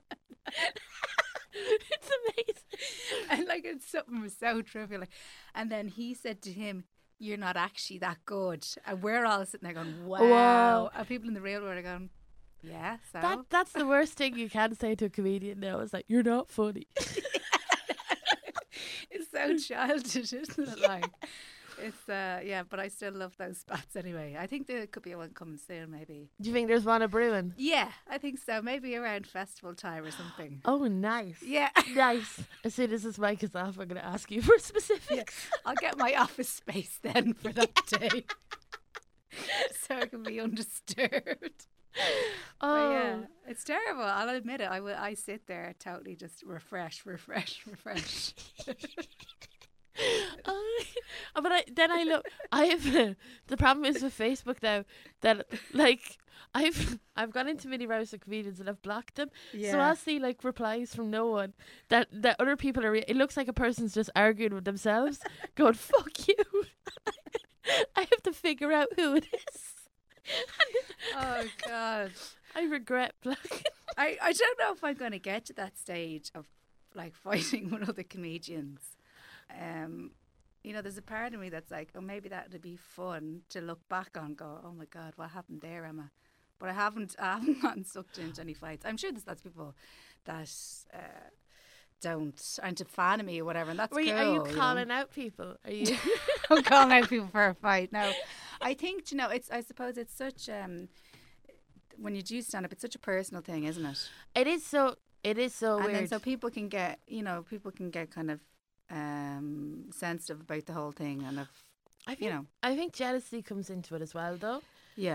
It's amazing. And like, it's something was so trivial. Like, and then he said to him, "You're not actually that good." And we're all sitting there going, "Wow!" Wow. And people in the real world are going, "Yeah." So that's the worst thing you can say to a comedian now. It's like, you're not funny. It's so childish, isn't it? Like, it's yeah, but I still love those spots anyway. I think there could be one coming soon, maybe. Do you think there's one of brewing? Yeah, I think so. Maybe around festival time or something. Oh, nice. Yeah. Nice. As soon as this mic is off, I'm going to ask you for specifics. Yeah. I'll get my office space then for that day. So I can be undisturbed. Oh. But yeah, it's terrible. I'll admit it. I sit there totally just refresh. Then I look. I have the problem is with Facebook now that like I've gone into many rows of comedians and I've blocked them. Yeah. So I'll see like replies from no one that other people are. It looks like a person's just arguing with themselves, going "fuck you." I have to figure out who it is. Oh God. I regret blocking. I don't know if I'm going to get to that stage of like fighting with other comedians. You know, there's a part of me that's like, oh, maybe that would be fun to look back on, go, oh my God, what happened there, Emma? But I haven't gotten sucked into any fights. I'm sure there's lots of people that aren't a fan of me or whatever, and that's cool. Are you calling out people? Are you? I'm calling out people for a fight. No, I think, you know, I suppose it's such when you do stand up, it's such a personal thing, isn't it? It is so and weird. And then so people can get kind of sensitive about the whole thing, and I think jealousy comes into it as well, though. Yeah.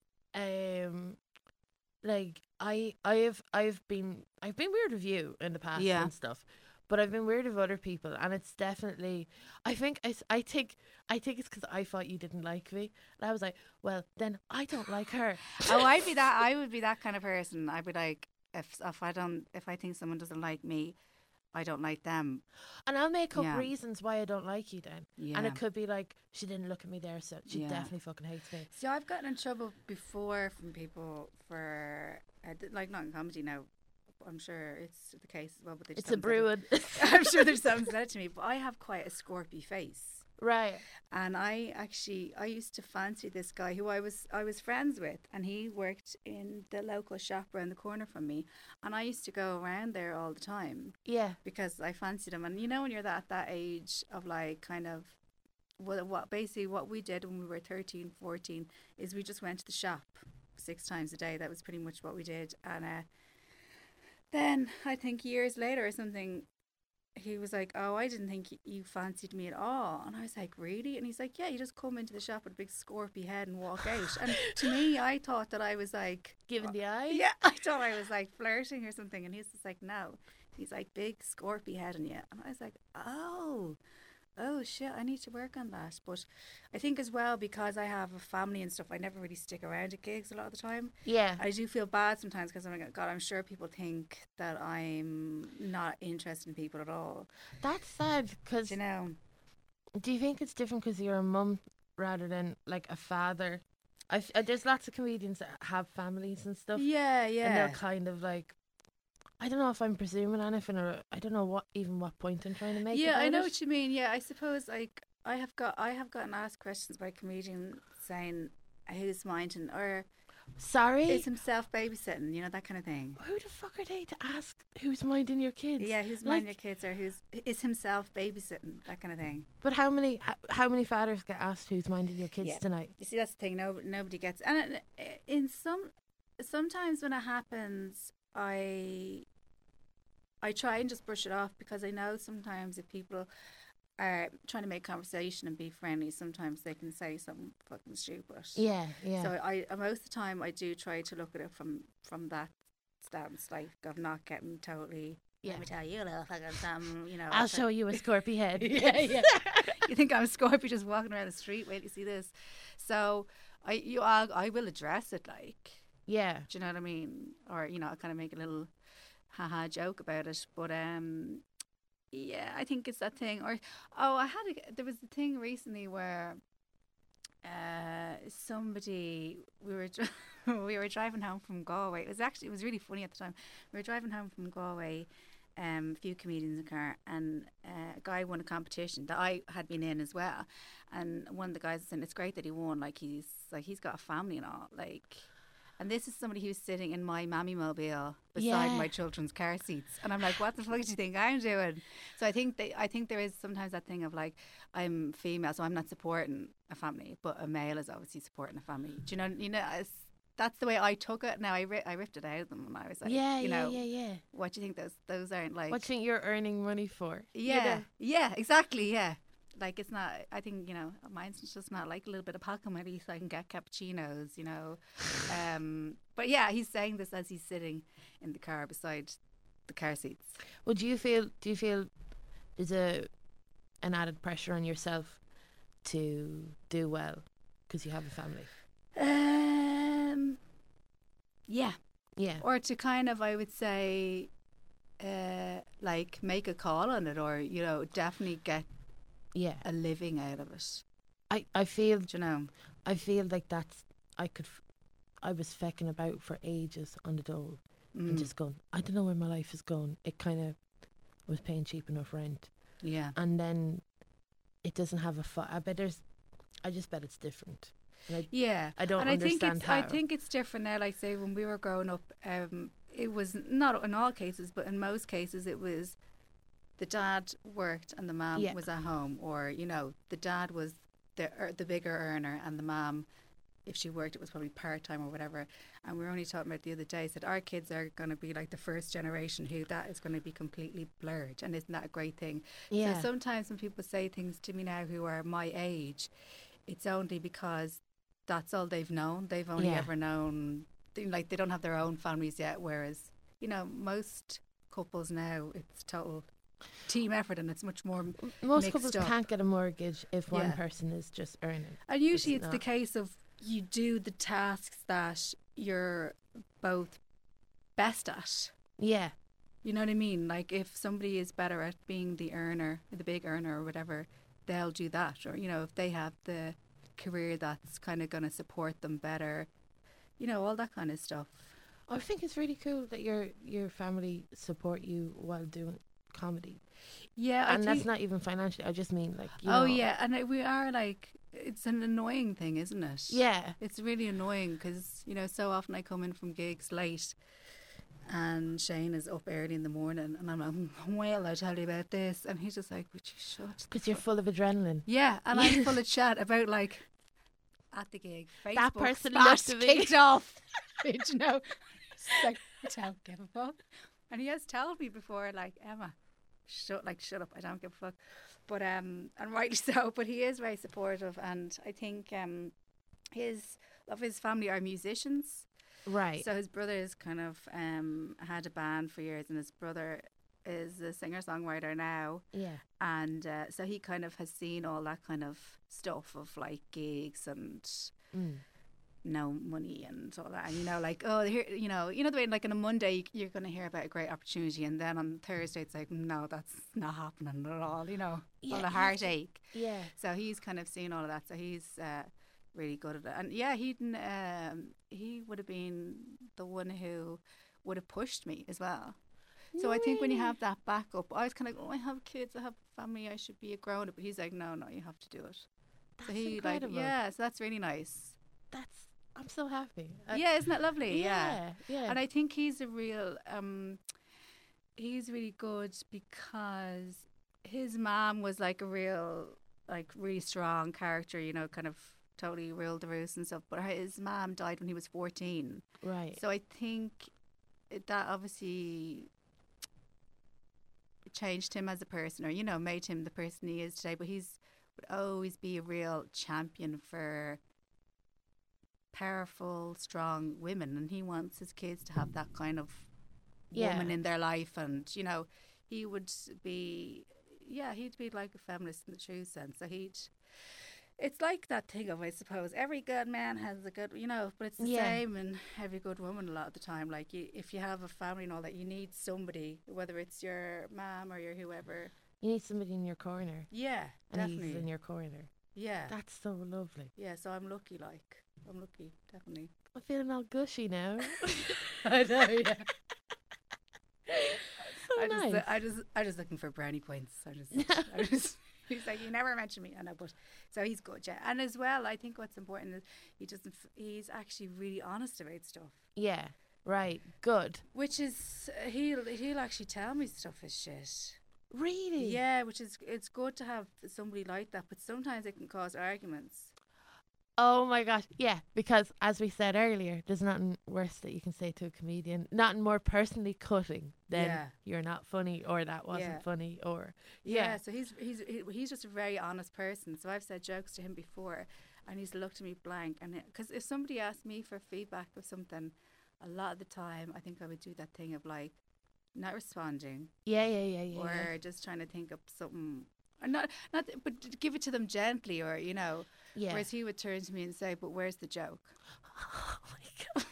Like I've been weird with you in the past and stuff, but I've been weird with other people, and it's definitely. I think it's because I thought you didn't like me, and I was like, well, then I don't like her. Oh, I would be that kind of person. I'd be like, if I think someone doesn't like me, I don't like them. And I'll make up reasons why I don't like you then. Yeah. And it could be like, she didn't look at me there, so she definitely fucking hates me. See, I've gotten in trouble before from people for, like, not in comedy now. I'm sure it's the case as well. But it's a brewing. I'm sure there's something said to me, but I have quite a scorpy face. Right. And I used to fancy this guy who I was friends with, and he worked in the local shop around the corner from me, and I used to go around there all the time. Yeah. Because I fancied him. And you know when you're at that age of like kind of what we did when we were 13, 14 is we just went to the shop 6 times a day. That was pretty much what we did. And then I think years later or something, he was like, oh, I didn't think you fancied me at all. And I was like, really? And he's like, yeah, you just come into the shop with a big scorpy head and walk out. And to me, I thought that I was like... Giving the eye? Yeah, I thought I was like flirting or something. And he's just like, no. He's like, big scorpy head on you. And I was like, oh, oh shit, I need to work on that. But I think as well, because I have a family and stuff, I never really stick around at gigs a lot of the time. Yeah. I do feel bad sometimes because I'm like, God, I'm sure people think that I'm not interested in people at all. That's sad because Do you know? do you think it's different because you're a mum rather than like a father? There's lots of comedians that have families and stuff. Yeah, And yeah. they're kind of like, I don't know if I'm presuming anything, or I don't know what point I'm trying to make. Yeah, about I know it. what you mean. Yeah, I suppose like I have gotten asked questions by comedians saying who's minding or Sorry, is himself babysitting, you know, that kind of thing. who the fuck are they to ask who's minding your kids? Yeah, who's minding your kids or is himself babysitting, that kind of thing. But how many fathers get asked who's minding your kids Yeah. tonight? You see, that's the thing. Nobody gets. And sometimes when it happens, I try and just brush it off because I know sometimes if people are trying to make conversation and be friendly, sometimes they can say something fucking stupid. Yeah, yeah. So I most of the time I do try to look at it from that stance, like of not getting totally. Yeah. Let me tell you, little fucking something, you know. I'll show you a Scorpio head. Yeah. You think I'm a Scorpio just walking around the street? Wait till you see this. So I will address it, like. Yeah. Do you know what I mean? Or, you know, I'll kind of make a little haha joke about it. But yeah, I think it's that thing. Or there was a thing recently where somebody we were driving home from Galway. It was really funny at the time. We were driving home from Galway, a few comedians in the car, and a guy won a competition that I had been in as well. And one of the guys said, "It's great that he won. He's got a family and all, like." And this is somebody who's sitting in my mammy mobile beside Yeah. my children's car seats, and I'm like, "What the fuck do you think I'm doing?" So I think there is sometimes that thing of like, I'm female, so I'm not supporting a family, but a male is obviously supporting a family. Do you know? That's the way I took it. Now I ripped it out of them, and I was like, yeah. What do you think those aren't like? What do you think you're earning money for? Yeah, You know? yeah, exactly, yeah. Like it's not. I think mine's just not like a little bit of pocket money so I can get cappuccinos, you know. But yeah, he's saying this as he's sitting in the car beside the car seats. Well, do you feel there's an added pressure on yourself to do well because you have a family? Yeah, Yeah. or to kind of, I would say, like make a call on it, or definitely get Yeah. a living out of it. I feel Do you know? I feel like I was fecking about for ages on the dole and just going, I don't know where my life is going. It kind of was paying cheap enough rent, Yeah. and then it doesn't have I just bet it's different. And Yeah, I don't and understand how. I think it's different now. Like say when we were growing up, it was not in all cases, but in most cases, it was the dad worked and the mom Yeah. was at home, or the dad was the bigger earner, and the mom, if she worked, it was probably part time or whatever. And we were only talking about the other day, said our kids are going to be like the first generation who that is going to be completely blurred, and isn't that a great thing? Yeah. So sometimes when people say things to me now who are my age, it's only because that's all they've known. They've only Yeah. ever known, like they don't have their own families yet. Whereas, most couples now, it's total team effort, and it's much more Most mixed couples up. can't get a mortgage if one Yeah. person is just earning. And usually it's the not. case of you do the tasks that you're both best at. Yeah. You know what I mean? Like if somebody is better at being the earner, the big earner or whatever, they'll do that. Or, if they have the career that's kind of going to support them better, all that kind of stuff. I think it's really cool that your family support you while doing comedy. Yeah, And that's not even financially. I just mean like, Oh, yeah. And we are like, it's an annoying thing, isn't it? Yeah. It's really annoying because, so often I come in from gigs late and Shane is up early in the morning and I'm like, well, I'll tell you about this. And he's just like, would you shut? Because you're full of adrenaline. Yeah, and I'm full of chat about like, at the gig, Facebook That person spat looked at me. kicked off. It's like, I don't give a fuck. And he has told me before, like, Emma, shut up, I don't give a fuck. But and rightly so, but he is very supportive, and I think his family are musicians. Right. So his brother is kind of had a band for years, and his brother is a singer-songwriter now. Yeah. And so he kind of has seen all that kind of stuff of like gigs and no money and all that. And, you know, like, oh, here, you know the way, like on a Monday you're going to hear about a great opportunity, and then on Thursday it's like, no, that's not happening at all, you know, all the heartache. Yeah. So he's kind of seen all of that. So he's really good at it. And yeah, he would have been the one who would have pushed me as well. So I think when you have that backup, I was kind of like, oh, I have kids, I have a family, I should be a grown up. But he's like, no, you have to do it. That's so he incredible. like, yeah, so that's really nice. I'm so happy. Yeah, isn't that lovely? Yeah. And I think he's a real, he's really good because his mom was like a real, like really strong character, you know, kind of totally ruled the roost and stuff. But his mom died when he was 14. Right. So I think that obviously changed him as a person, or, you know, made him the person he is today. But he's would always be a real champion for powerful, strong women, and he wants his kids to have that kind of woman in their life. And, you know, he would be, he'd be like a feminist in the true sense. So it's like that thing of, I suppose, every good man has a good, you know, but it's the same in every good woman a lot of the time. Like, if you have a family and all that, you need somebody, whether it's your mom or your whoever. You need somebody in your corner. Yeah, and definitely. he's in your corner. Yeah. That's so lovely. Yeah, so I'm lucky, definitely. I'm feeling all gushy now. I know, yeah. So nice. I just looking for brownie points. I just he's like, you never mention me. I know, but so he's good, yeah. And as well, I think what's important is he's actually really honest about stuff. Yeah, right, good. Which is he'll actually tell me stuff is shit. Really? Yeah, which is, it's good to have somebody like that, but sometimes it can cause arguments. Oh my gosh, yeah, because as we said earlier, there's nothing worse that you can say to a comedian, nothing more personally cutting than you're not funny, or that wasn't funny, or So he's just a very honest person. So I've said jokes to him before, and he's looked at me blank. And because if somebody asked me for feedback of something, a lot of the time I think I would do that thing of like not responding, or just trying to think of something. Or not, but give it to them gently, or, you know. Yeah. Whereas he would turn to me and say, "But where's the joke?" Oh my god!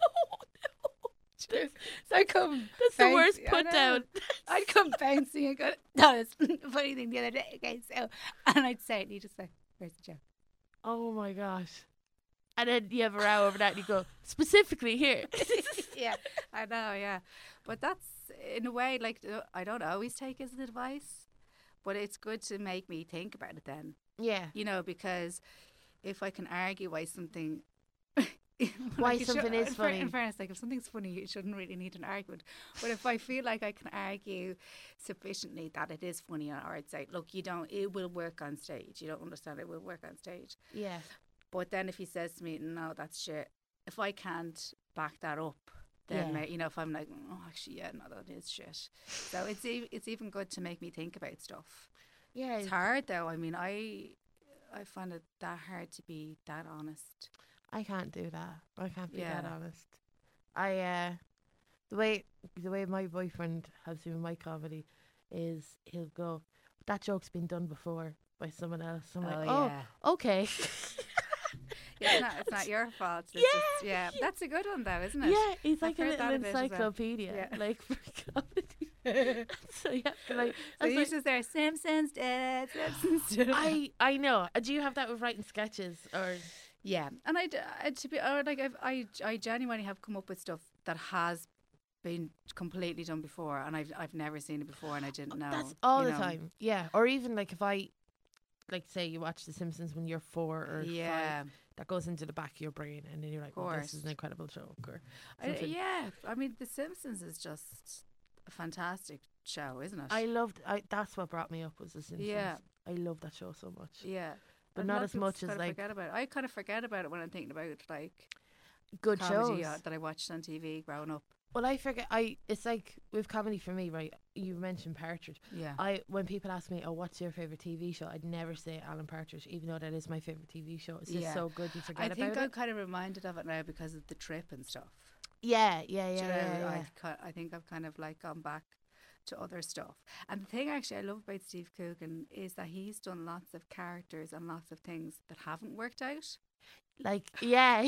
So I come. That's the worst put down. I'd come bouncing and go, "No, that's the funny thing the other day." Okay, so, and I'd say it, and he'd just say, "Where's the joke?" Oh my gosh! And then you have a row over that, and you go, specifically here. Yeah, I know. Yeah, but that's in a way, like, I don't always take his advice. But it's good to make me think about it then. Yeah. You know, because if I can argue why something... why something is funny. In fairness, like, if something's funny, it shouldn't really need an argument. But if I feel like I can argue sufficiently that it is funny, or I'd say, look, it will work on stage. You don't understand, it will work on stage. Yeah. But then if he says to me, no, that's shit, if I can't back that up, then you know, if I'm like, oh, actually, yeah, no, that is shit. So it's even good to make me think about stuff. Yeah, it's hard though. I mean, I find it that hard to be that honest. I can't do that. I can't be that honest. I the way my boyfriend has seen my comedy is he'll go, that joke's been done before by someone else. I'm like, oh, okay. It's not your fault. That's a good one though, isn't it? Yeah, he's like a little encyclopedia, like for comedy. So he's just there. Simpsons dead. Simpsons dead. I know. Do you have that with writing sketches, or? Yeah, and I genuinely have come up with stuff that has been completely done before, and I've never seen it before, and I didn't know. That's all the time. Yeah, or even like if I, like, say you watch The Simpsons when you're 4 or 5, that goes into the back of your brain, and then you're like, oh, this is an incredible joke, or something. I mean, The Simpsons is just a fantastic show, isn't it? I loved. That's what brought me up, was The Simpsons. Yeah, I love that show so much. Yeah, but not as much as like. I kind of forget about it when I'm thinking about like good comedy shows that I watched on TV growing up. Well, I forget. It's like with comedy for me, right? You mentioned Partridge. Yeah. When people ask me, "Oh, what's your favorite TV show?" I'd never say Alan Partridge, even though that is my favorite TV show. It's just so good you forget about it. I think I'm kind of reminded of it now because of The Trip and stuff. Yeah. I think I've kind of like gone back to other stuff. And the thing actually I love about Steve Coogan is that he's done lots of characters and lots of things that haven't worked out. Like, yeah.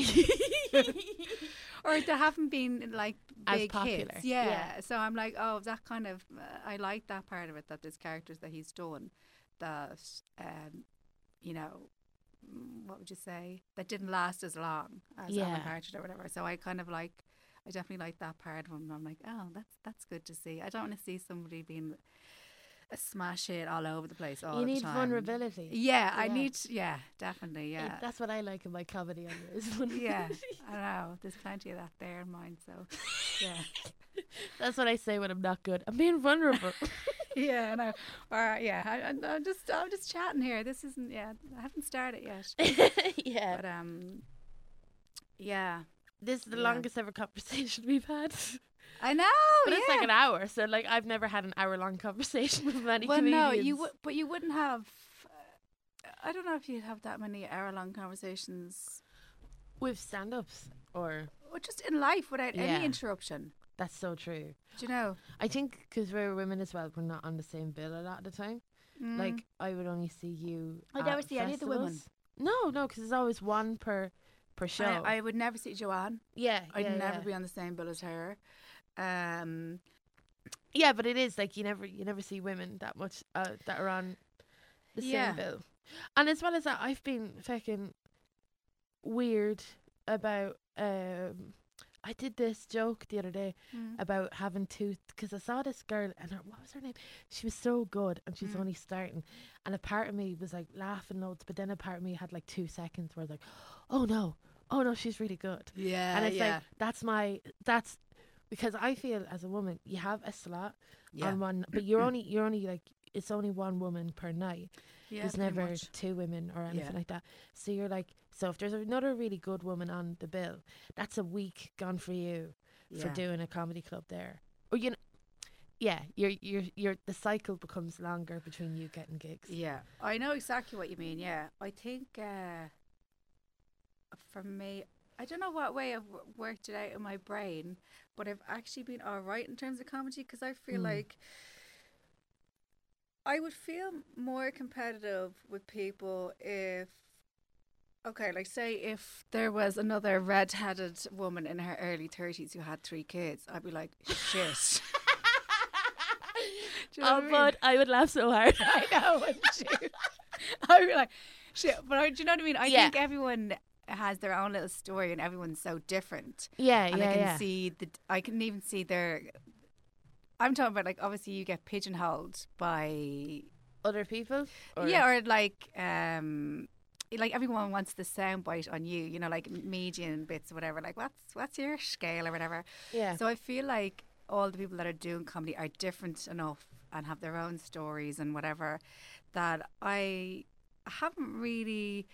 Or that haven't been like As big popular. hits. Yeah. Yeah. So I'm like, oh, that kind of, I like that part of it, that there's characters that he's done that, you know, what would you say, that didn't last as long as Alan Partridge or whatever. So I kind of like, I definitely like that part of him. I'm like, oh, that's good to see. I don't want to see somebody being a smash hit all over the place all You the need time. vulnerability. Yeah, I need, definitely, yeah. That's what I like in my comedy anyway. Yeah, I know. There's plenty of that there in mine, so yeah. That's what I say when I'm not good. I'm being vulnerable. Yeah, I know. I'm just chatting here. This isn't. Yeah, I haven't started yet. Yeah. But yeah. This is the longest ever conversation we've had. I know. But it's like an hour, so like I've never had an hour-long conversation with many comedians. Well, no, you would, but you wouldn't have. I don't know if you'd have that many hour-long conversations with stand-ups or just in life without any interruption. That's so true. Do you know? I think because we're women as well, we're not on the same bill a lot of the time. Like I would only see you. I never see any of the women. No, because there's always one per show. I would never see Joanne. Yeah, I'd never be on the same bill as her. Yeah, but it is like you never see women that much that are on the same bill. And as well as that, I've been fucking weird about. I did this joke the other day about having tooth because I saw this girl and what was her name? She was so good and she's only starting, and a part of me was like laughing loads, but then a part of me had like 2 seconds where I was like, oh no, she's really good. Yeah, and it's like that's because I feel as a woman you have a slot on one, but you're only like it's only one woman per night. Yeah, there's never two women or anything like that. So you're like, so if there's another really good woman on the bill, that's a week gone for you for doing a comedy club there. Or you're the cycle becomes longer between you getting gigs. Yeah, I know exactly what you mean. Yeah, I think for me, I don't know what way I've worked it out in my brain, but I've actually been all right in terms of comedy because I feel like I would feel more competitive with people if, like say if there was another red-headed woman in her early 30s who had 3 kids, I'd be like, shit. But I would laugh so hard. I know, wouldn't you? I'd be like, shit. But do you know what I mean? I think everyone has their own little story and everyone's so different. Yeah, and I can even see their... I'm talking about like obviously you get pigeonholed by other people, or like everyone wants the soundbite on you, you know, like median bits or whatever. Like what's your scale or whatever. Yeah. So I feel like all the people that are doing comedy are different enough and have their own stories and whatever that I haven't really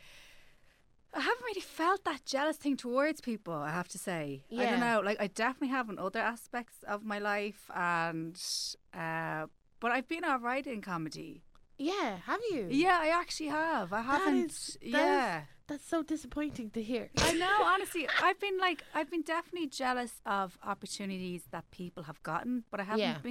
felt that jealous thing towards people, I have to say. Yeah. I don't know, like I definitely have in other aspects of my life, and but I've been alright in comedy. Yeah, have you? Yeah, I actually have. I haven't. That's so disappointing to hear. I know, honestly, I've been definitely jealous of opportunities that people have gotten, but I haven't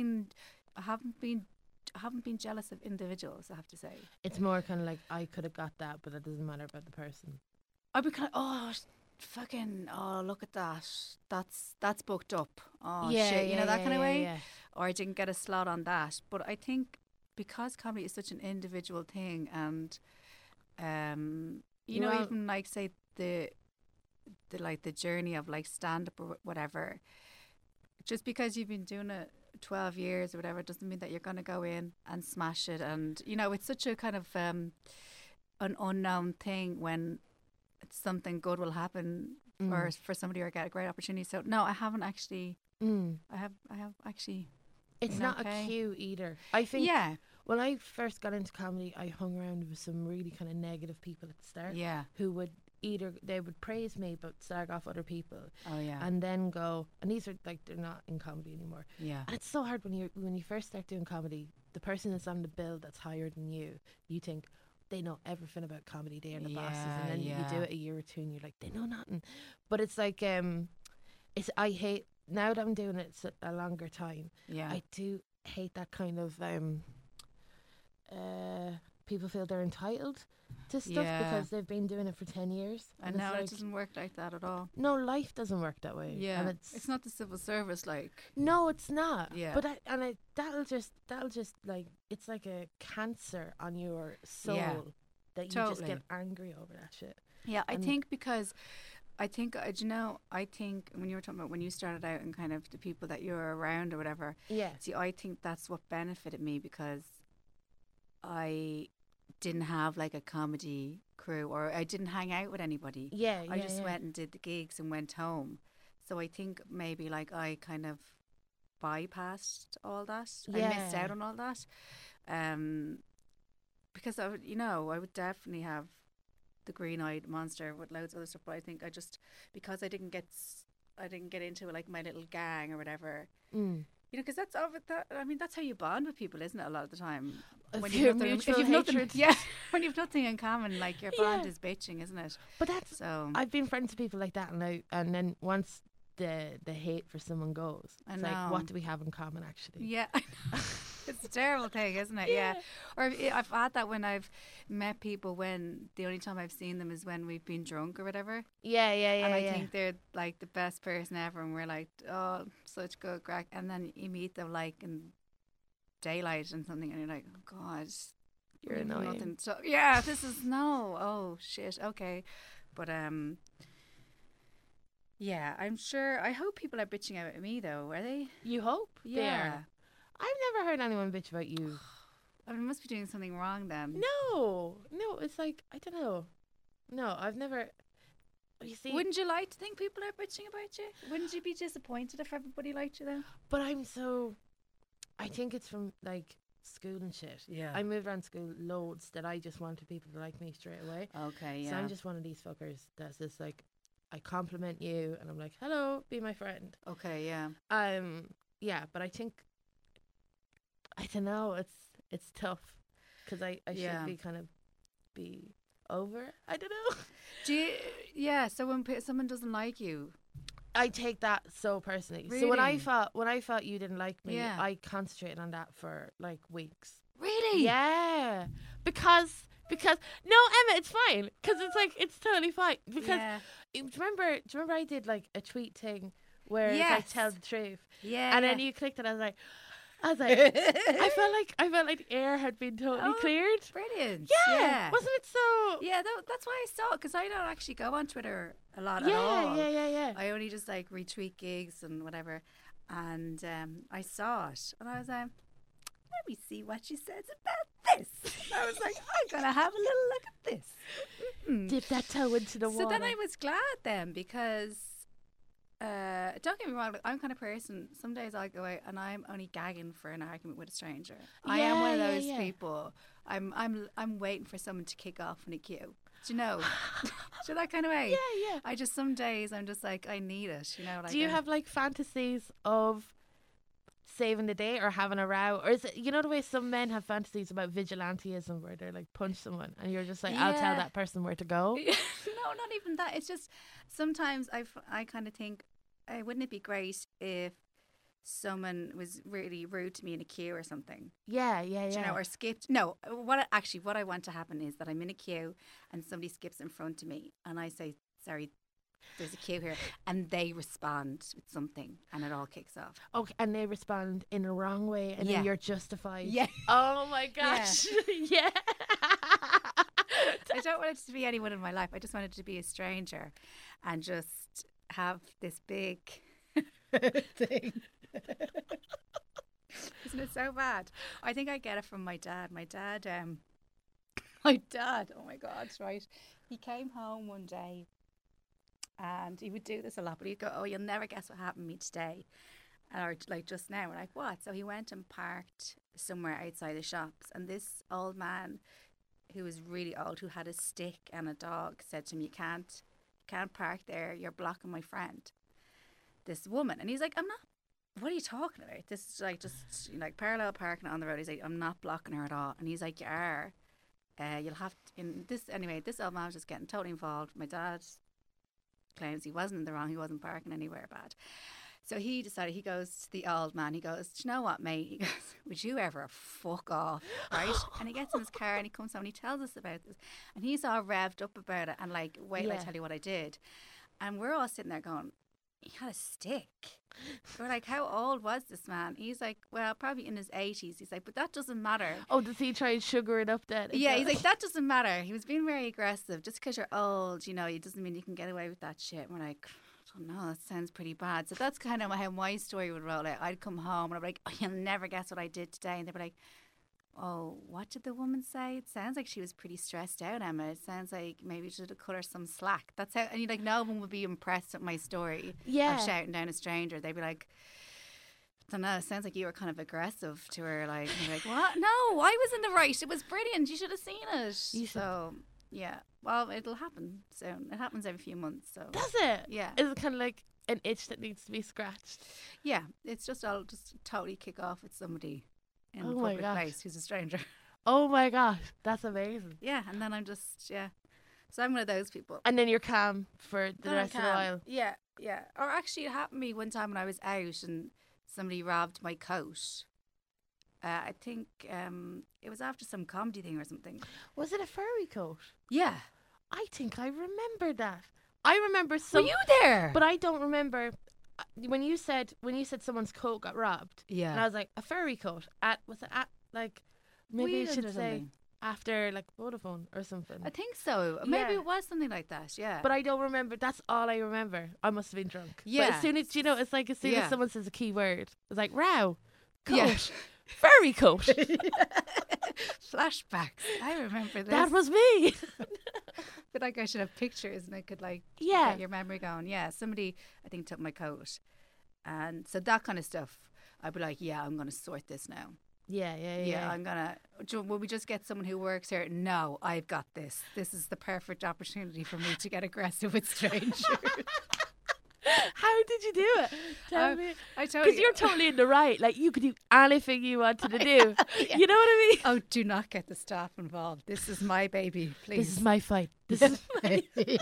been jealous of individuals, I have to say. It's more kind of like I could have got that, but it doesn't matter about the person. I'd be kind of, look at that. That's booked up. Oh, shit, you know, that kind of way. Yeah. Or I didn't get a slot on that. But I think because comedy is such an individual thing, and even like say the journey of like stand up or whatever, just because you've been doing it 12 years or whatever doesn't mean that you're going to go in and smash it. And you know, it's such a kind of an unknown thing when something good will happen or for somebody or get a great opportunity. So no, I haven't actually. I have actually. It's not a cue either. I think. Yeah. When I first got into comedy, I hung around with some really kind of negative people at the start. Yeah. Who would they would praise me but slag off other people. Oh yeah. And then go, and these are like they're not in comedy anymore. Yeah. And it's so hard when you first start doing comedy, the person that's on the bill that's higher than you think they know everything about comedy, they are the bosses, and then you do it a year or two and you're like, they know nothing. But it's like I hate, now that I'm doing it a longer time, I do hate that kind of people feel they're entitled to stuff because they've been doing it for 10 years. And now it doesn't work like that at all. No, life doesn't work that way. Yeah, and it's not the civil service like. No, it's not. Yeah, but that'll just like, it's like a cancer on your soul that you just get angry over that shit. Yeah, I think because I think when you were talking about when you started out and kind of the people that you were around or whatever. Yeah. See, I think that's what benefited me because I didn't have like a comedy crew or I didn't hang out with anybody. Yeah, I just went and did the gigs and went home. So I think maybe like I kind of bypassed all that. I missed out on all that. Because I would definitely have the green-eyed monster with loads of other stuff, but I think because I didn't get into like my little gang or whatever. Because that's how you bond with people, isn't it? A lot of the time, when you've nothing in common, like your bond is bitching, isn't it? But I've been friends with people like that, and then once the hate for someone goes, it's like, what do we have in common actually? Yeah, it's a terrible thing, isn't it? Yeah. Or I've had that when I've met people when the only time I've seen them is when we've been drunk or whatever. Yeah. And I think they're like the best person ever, and we're like, oh, such good crack. And then you meet them like in daylight and something, and you're like, oh God, you're annoying. Nothing. So yeah, this is oh shit, okay, but yeah, I'm sure. I hope people are bitching out at me though. Are they? You hope? Yeah. I've never heard anyone bitch about you. I must be doing something wrong then. No, it's like, I don't know. No, I've never. You see, wouldn't you like to think people are bitching about you? Wouldn't you be disappointed if everybody liked you then? But I think it's from like school and shit. Yeah. I moved around school loads that I just wanted people to like me straight away. Okay, yeah. So I'm just one of these fuckers that's just like, I compliment you and I'm like, hello, be my friend. Okay, yeah. Yeah, but I think, I don't know, it's tough because I should be kind of be over it. I don't know. So when someone doesn't like you, I take that so personally. Really? So when I felt you didn't like me, I concentrated on that for like weeks. Really? Yeah. Because no, Emma, it's fine. Because it's like, it's totally fine. Because do you remember I did like a tweet thing where it's like, tell the truth. Yeah. And then you clicked it. I was like, I felt like the air had been totally cleared. Brilliant. Yeah. Wasn't it so? Yeah, that's why I saw it, because I don't actually go on Twitter a lot at all. Yeah. I only just like retweet gigs and whatever. And I saw it and I was like, let me see what she says about this. I was like, I'm going to have a little look at this. Dip that toe into the water. So then I was glad then, because don't get me wrong, I'm kind of person, some days I go out and I'm only gagging for an argument with a stranger. I am one of those people. I'm waiting for someone to kick off in a queue. Do you know? Do that kind of way? Yeah. I just, some days I'm just like, I need it. You know? Like, do you have like fantasies of saving the day or having a row, or is it, you know, the way some men have fantasies about vigilantism where they're like punch someone and you're just like, I'll tell that person where to go? No, not even that. It's just sometimes I kind of think, wouldn't it be great if someone was really rude to me in a queue or something? Yeah. Do you know, or skipped. No, what I want to happen is that I'm in a queue and somebody skips in front of me and I say, sorry, there's a queue here, and they respond with something and it all kicks off. Okay, and they respond in a wrong way and then you're justified. Yeah. Oh my gosh. Yeah. I don't want it to be anyone in my life. I just want it to be a stranger and just have this big thing. Isn't it so bad? I think I get it from my dad. My dad, oh my God, right. He came home one day and he would do this a lot, but he'd go, oh, you'll never guess what happened to me today. Or like just now. We're like, what? So he went and parked somewhere outside the shops, and this old man who was really old, who had a stick and a dog, said to him, you can't park there, you're blocking my friend, this woman. And he's like, I'm not, what are you talking about? This is like just like parallel parking on the road. He's like, I'm not blocking her at all. And he's like, you are. You'll have to, in this, anyway, this old man was just getting totally involved. My dad claims he wasn't in the wrong, he wasn't parking anywhere bad. So he decided, he goes to the old man, he goes, do you know what, mate? He goes, would you ever fuck off, right? And he gets in his car and he comes home and he tells us about this. And he's all revved up about it and like, wait till I tell you what I did. And we're all sitting there going, he had a stick. We're like, how old was this man? He's like, well, probably in his 80s. He's like, but that doesn't matter. Oh, does he try and sugar it up then? Yeah, he's like, that doesn't matter. He was being very aggressive. Just because you're old, you know, it doesn't mean you can get away with that shit. And we're like, I don't know, that sounds pretty bad. So that's kind of how my story would roll out. I'd come home and I'd be like, oh, you'll never guess what I did today. And they'd be like, oh, what did the woman say? It sounds like she was pretty stressed out, Emma. It sounds like maybe you should have cut her some slack. That's how, and you're like, no one would be impressed at my story. Yeah. Of shouting down a stranger. They'd be like, I don't know, it sounds like you were kind of aggressive to her. Like, and you're like, what? No, I was in the right. It was brilliant. You should have seen it. So, yeah. Well, it'll happen soon. It happens every few months. So does it? Yeah. Is it kind of like an itch that needs to be scratched? Yeah. It's just, I'll just totally kick off with somebody in a Oh my public gosh. place who's a stranger. Oh my gosh, that's amazing. Yeah. And then I'm just, yeah. So I'm one of those people. And then you're calm for the Then rest of the while. Yeah, yeah. Or actually, it happened to me one time when I was out and somebody robbed my coat. I think it was after some comedy thing or something. Was it a furry coat? Yeah. I think I remember that. I remember some. Were you there? But I don't remember when you said someone's coat got robbed. Yeah. And I was like, a furry coat was it at like maybe you Wheeland should or say something. after like Vodafone or something. I think so. Maybe Yeah. it was something like that. Yeah. But I don't remember. That's all I remember. I must have been drunk. But Yeah. as soon as you know, it's like as soon Yeah. as someone says a key word, it's like row, coat, Yeah. furry coat. Flashbacks. I remember this. That was me. But like I should have pictures and I could like Yeah. get your memory going. Yeah. Somebody I think took my coat, and so that kind of stuff. I'd be like, yeah, I'm going to sort this now. Yeah. I'm gonna. Will we just get someone who works here? No, I've got this. This is the perfect opportunity for me to get aggressive with strangers. How did you do it? Tell me. I told Because you. you're totally in the right. Like you could do anything you wanted to do. Yeah. You know what I mean? Oh, do not get the staff involved. This is my baby, please. This is my fight. This is my...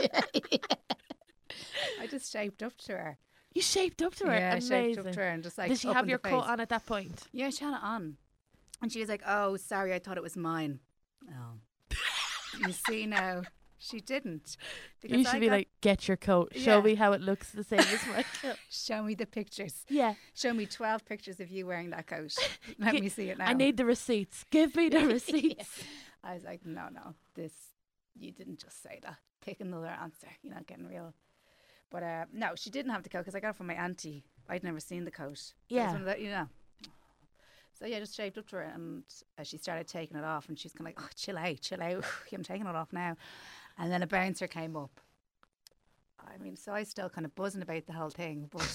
I just shaped up to her. You shaped up to her. Yeah, I Amazing. shaped up to her and just like. Did she up have in your the coat face. on at that point? Yeah, she had it on, and she was like, "Oh, sorry, I thought it was mine." Oh, you see now, she didn't. You should be like, get your coat. Show Yeah. me how it looks the same as my coat. show me the pictures. Yeah. Show me 12 pictures of you wearing that coat. Let Gi- me see it now. I need the receipts. Give me the receipts. I was like, no, this, you didn't just say that. Pick another answer. You're not getting real. But no, she didn't have the coat because I got it from my auntie. I'd never seen the coat. So it was Yeah. one of the, So yeah, just shaped up to her and she started taking it off and she's kind of like, oh, chill out. I'm taking it off now. And then a bouncer came up. I mean, so I was still kind of buzzing about the whole thing, but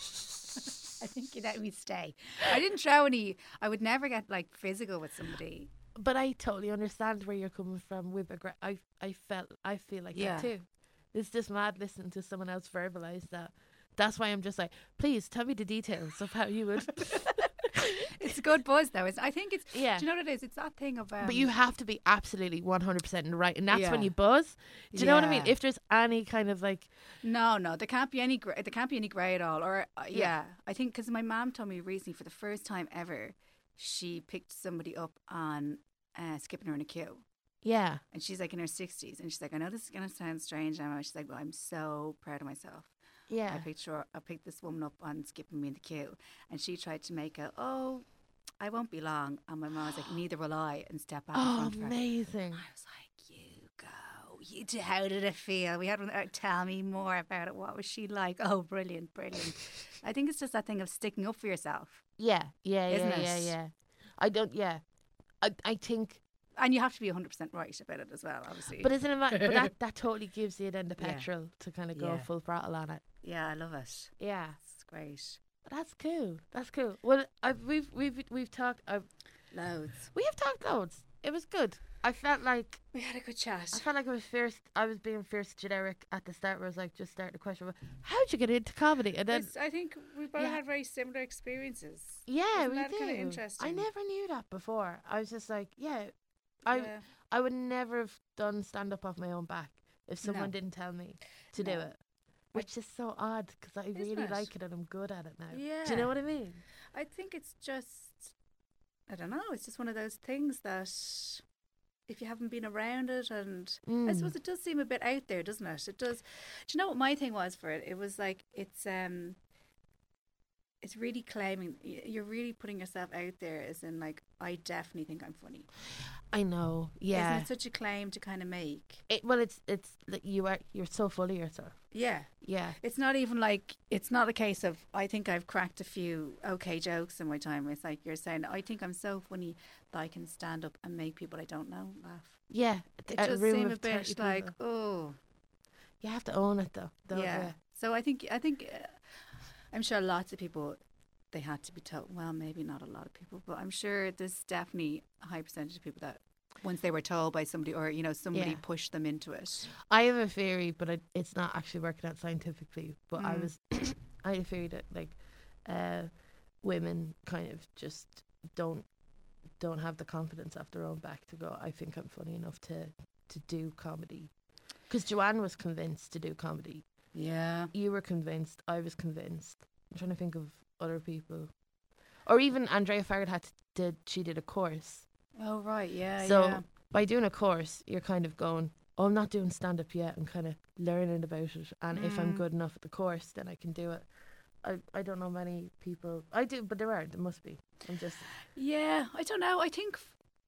I think you let me stay. I didn't throw any. I would never get like physical with somebody. But I totally understand where you're coming from with I feel like Yeah. that too. It's just mad listening to someone else verbalize that. That's why I'm just like, please tell me the details of how you would. It's a good buzz though. I think it's. Yeah. Do you know what it is? It's that thing of. But you have to be absolutely 100% in the right, and that's when Yeah. you buzz. Do you know what I mean? Yeah. If there's any kind of like, No, there can't be any. There can't be any grey at all. Or Yeah. I think because my mom told me recently for the first time ever, she picked somebody up on skipping her in a queue. yeah, And she's like in her 60s. And she's like, I know this is going to sound strange, Emma. She's like, well, I'm so proud of myself. yeah. I picked this woman up on skipping me in the queue. And she tried to make a, oh, I won't be long. And my mom was like, neither will I. And step back in Oh, front of her. amazing. I was like, you go. How did it feel? We had one. Tell me more about it. What was she like? Oh, brilliant. I think it's just that thing of sticking up for yourself. Yeah. Isn't it? Yeah. I don't, yeah. I think, And you have to be 100% right about it as well, obviously. but isn't it, but that totally gives you then the Yeah. petrol to kind of go Yeah. full throttle on it. yeah, I love it. Yeah. It's great. That's cool. Well, we've talked, Loads. we have talked loads. It was good. I felt like We had a good chat. I felt like I was being fierce generic at the start, where I was like, just starting the question, how'd you get into comedy? And then, I think we both Yeah. had very similar experiences. yeah, Isn't we that do. kinda I interesting? never knew that before. I was just like, I would never have done stand up off my own back if someone No. didn't tell me to do No. it. which is so odd because I really it? like it and I'm good at it now. Yeah. Do you know what I mean? I think it's just, I don't know, it's just one of those things that if you haven't been around it, and I suppose it does seem a bit out there, doesn't it? It does. Do you know what my thing was for it? It was like, it's really claiming, you're really putting yourself out there as in like, I definitely think I'm funny. I know, yeah. Isn't it such a claim to kind of make? It's like you're so full of yourself. Yeah. Yeah. It's not even like, it's not a case of, I think I've cracked a few okay jokes in my time. It's like you're saying, I think I'm so funny that I can stand up and make people I don't know laugh. Yeah. It does seem a bit like, oh. You have to own it though. Yeah. So I think I'm sure lots of people, they had to be told, well, maybe not a lot of people, but I'm sure there's definitely a high percentage of people that once they were told by somebody or, somebody pushed them into it. I have a theory, but it's not actually working out scientifically, but I had a theory that like women kind of just don't have the confidence off their own back to go, I think I'm funny enough to do comedy. Because Joanne was convinced to do comedy. Yeah. You were convinced. I was convinced. I'm trying to think of other people. Or even Andrea Farrell she did a course. Oh, right. Yeah. So by doing a course, you're kind of going, oh, I'm not doing stand-up yet. I'm kind of learning about it. And if I'm good enough at the course, then I can do it. I don't know many people. I do, but there must be. I'm just... Yeah, I don't know. I think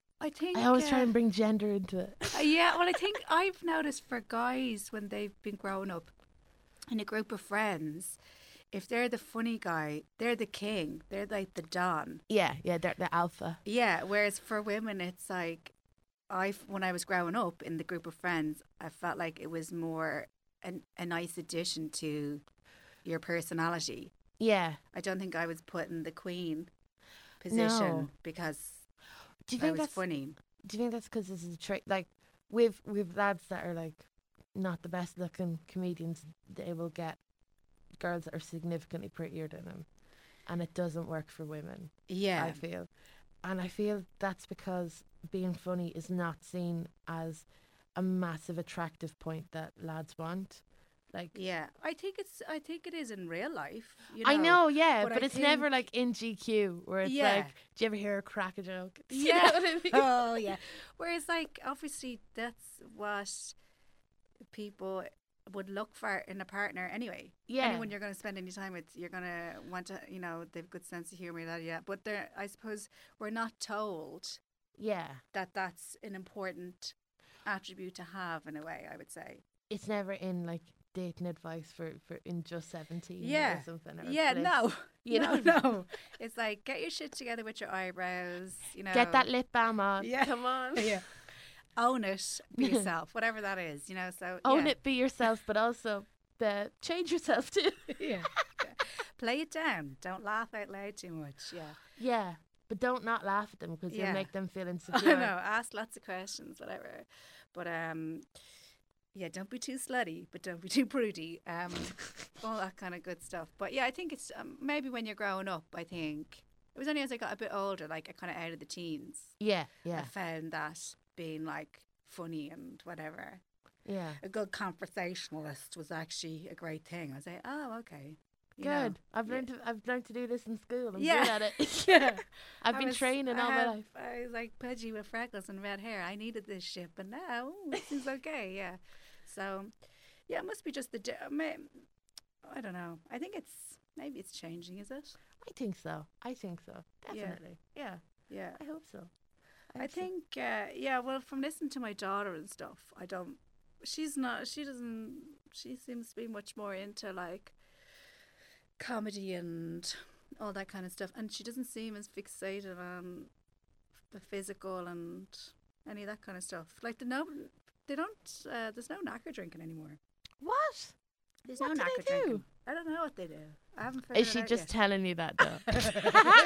I always try and bring gender into it. Yeah, well, I think I've noticed for guys when they've been growing up in a group of friends, if they're the funny guy, they're the king. They're like the Don. Yeah, they're the alpha. Yeah, whereas for women, it's like, when I was growing up in the group of friends, I felt like it was more a nice addition to your personality. Yeah. I don't think I was put in the queen position because I was funny. Do you think that's because this is a trait? Like, with lads that are like not the best looking comedians, they will get girls that are significantly prettier than them, and it doesn't work for women. Yeah, I feel, and I feel that's because being funny is not seen as a massive attractive point that lads want. Like, yeah, I think it is in real life. I know, yeah, but it's think never like in GQ where it's like, do you ever hear a crack a joke? Do you know what I mean? Oh yeah. Whereas like obviously that's what people would look for in a partner anyway. Yeah. Anyone you're going to spend any time with, you're going to want to, they've a good sense of humour. But I suppose we're not told. Yeah. That that's an important attribute to have in a way. I would say it's never in like dating advice for in Just 17 or something. No. No. It's like, get your shit together with your eyebrows, Get that lip balm on. Yeah. Come on. Yeah. Own it, be yourself, whatever that is, so own it, be yourself, but also change yourself too. Yeah. Play it down. Don't laugh out loud too much. Yeah, but don't not laugh at them because you'll make them feel insecure. I know. Ask lots of questions, whatever. But don't be too slutty, but don't be too prudy. All that kind of good stuff. But yeah, I think it's maybe when you're growing up. I think it was only as I got a bit older, like I kind of out of the teens. Yeah. I found that being like funny and whatever. Yeah. A good conversationalist was actually a great thing. I was like, oh, okay. Good. I've learned to do this in school. I'm good at it. Yeah. I've been training all my life. I was like pudgy with freckles and red hair. I needed this shit, but now this is okay. Yeah. So, yeah, it must be just I don't know. I think maybe it's changing, is it? I think so. Definitely. Yeah. I hope so. I think, well, from listening to my daughter and stuff, she seems to be much more into like comedy and all that kind of stuff. And she doesn't seem as fixated on the physical and any of that kind of stuff. Like there's no knacker drinking anymore. What? There's what no knacker do? drinking. I don't know what they do. I haven't figured it out. Is she just telling you that though?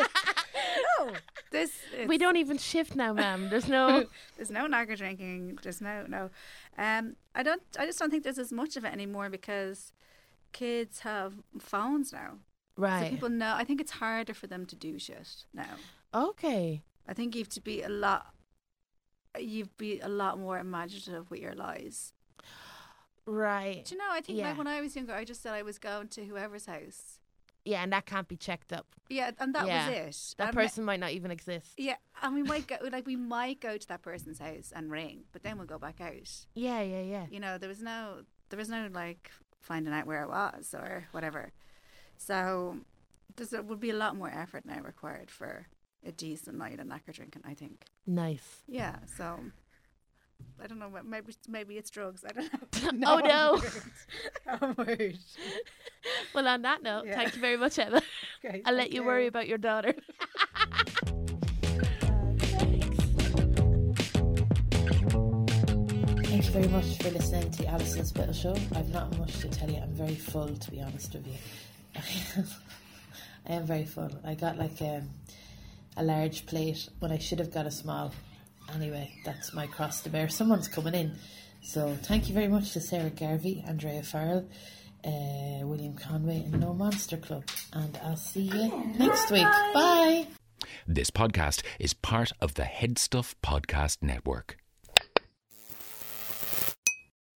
No. We don't even shift now, ma'am. There's no knacker drinking. There's no. I just don't think there's as much of it anymore because kids have phones now. Right. So people know. I think it's harder for them to do shit now. Okay. I think you have to be a lot more imaginative with your lies. Right. Do you know, I think Yeah. like when I was younger, I just said I was going to whoever's house. Yeah, and that can't be checked up. Yeah, and that Yeah. was it. That And person might not even exist. yeah, and we might go to that person's house and ring, but then we'll go back out. Yeah, yeah, yeah. You know, there was no like finding out where it was or whatever. So there would be a lot more effort now required for a decent night of knacker drinking, I think. Nice. Yeah, so I don't know. Maybe it's drugs. I don't know. Oh, no. I'm worried. Well, on that note, Yeah. thank you very much, Emma. Okay, I'll let thank you worry about your daughter. Thank you very much for listening to Alison's Spittle Show. I've not much to tell you. I'm very full, to be honest with you. I am very full. I got like a large plate when I should have got a small. Anyway, that's my cross to bear. Someone's coming in. So thank you very much to Sarah Garvey, Andrea Farrell, William Conway and No Monster Club. And I'll see you next week. Bye. This podcast is part of the Headstuff Podcast Network.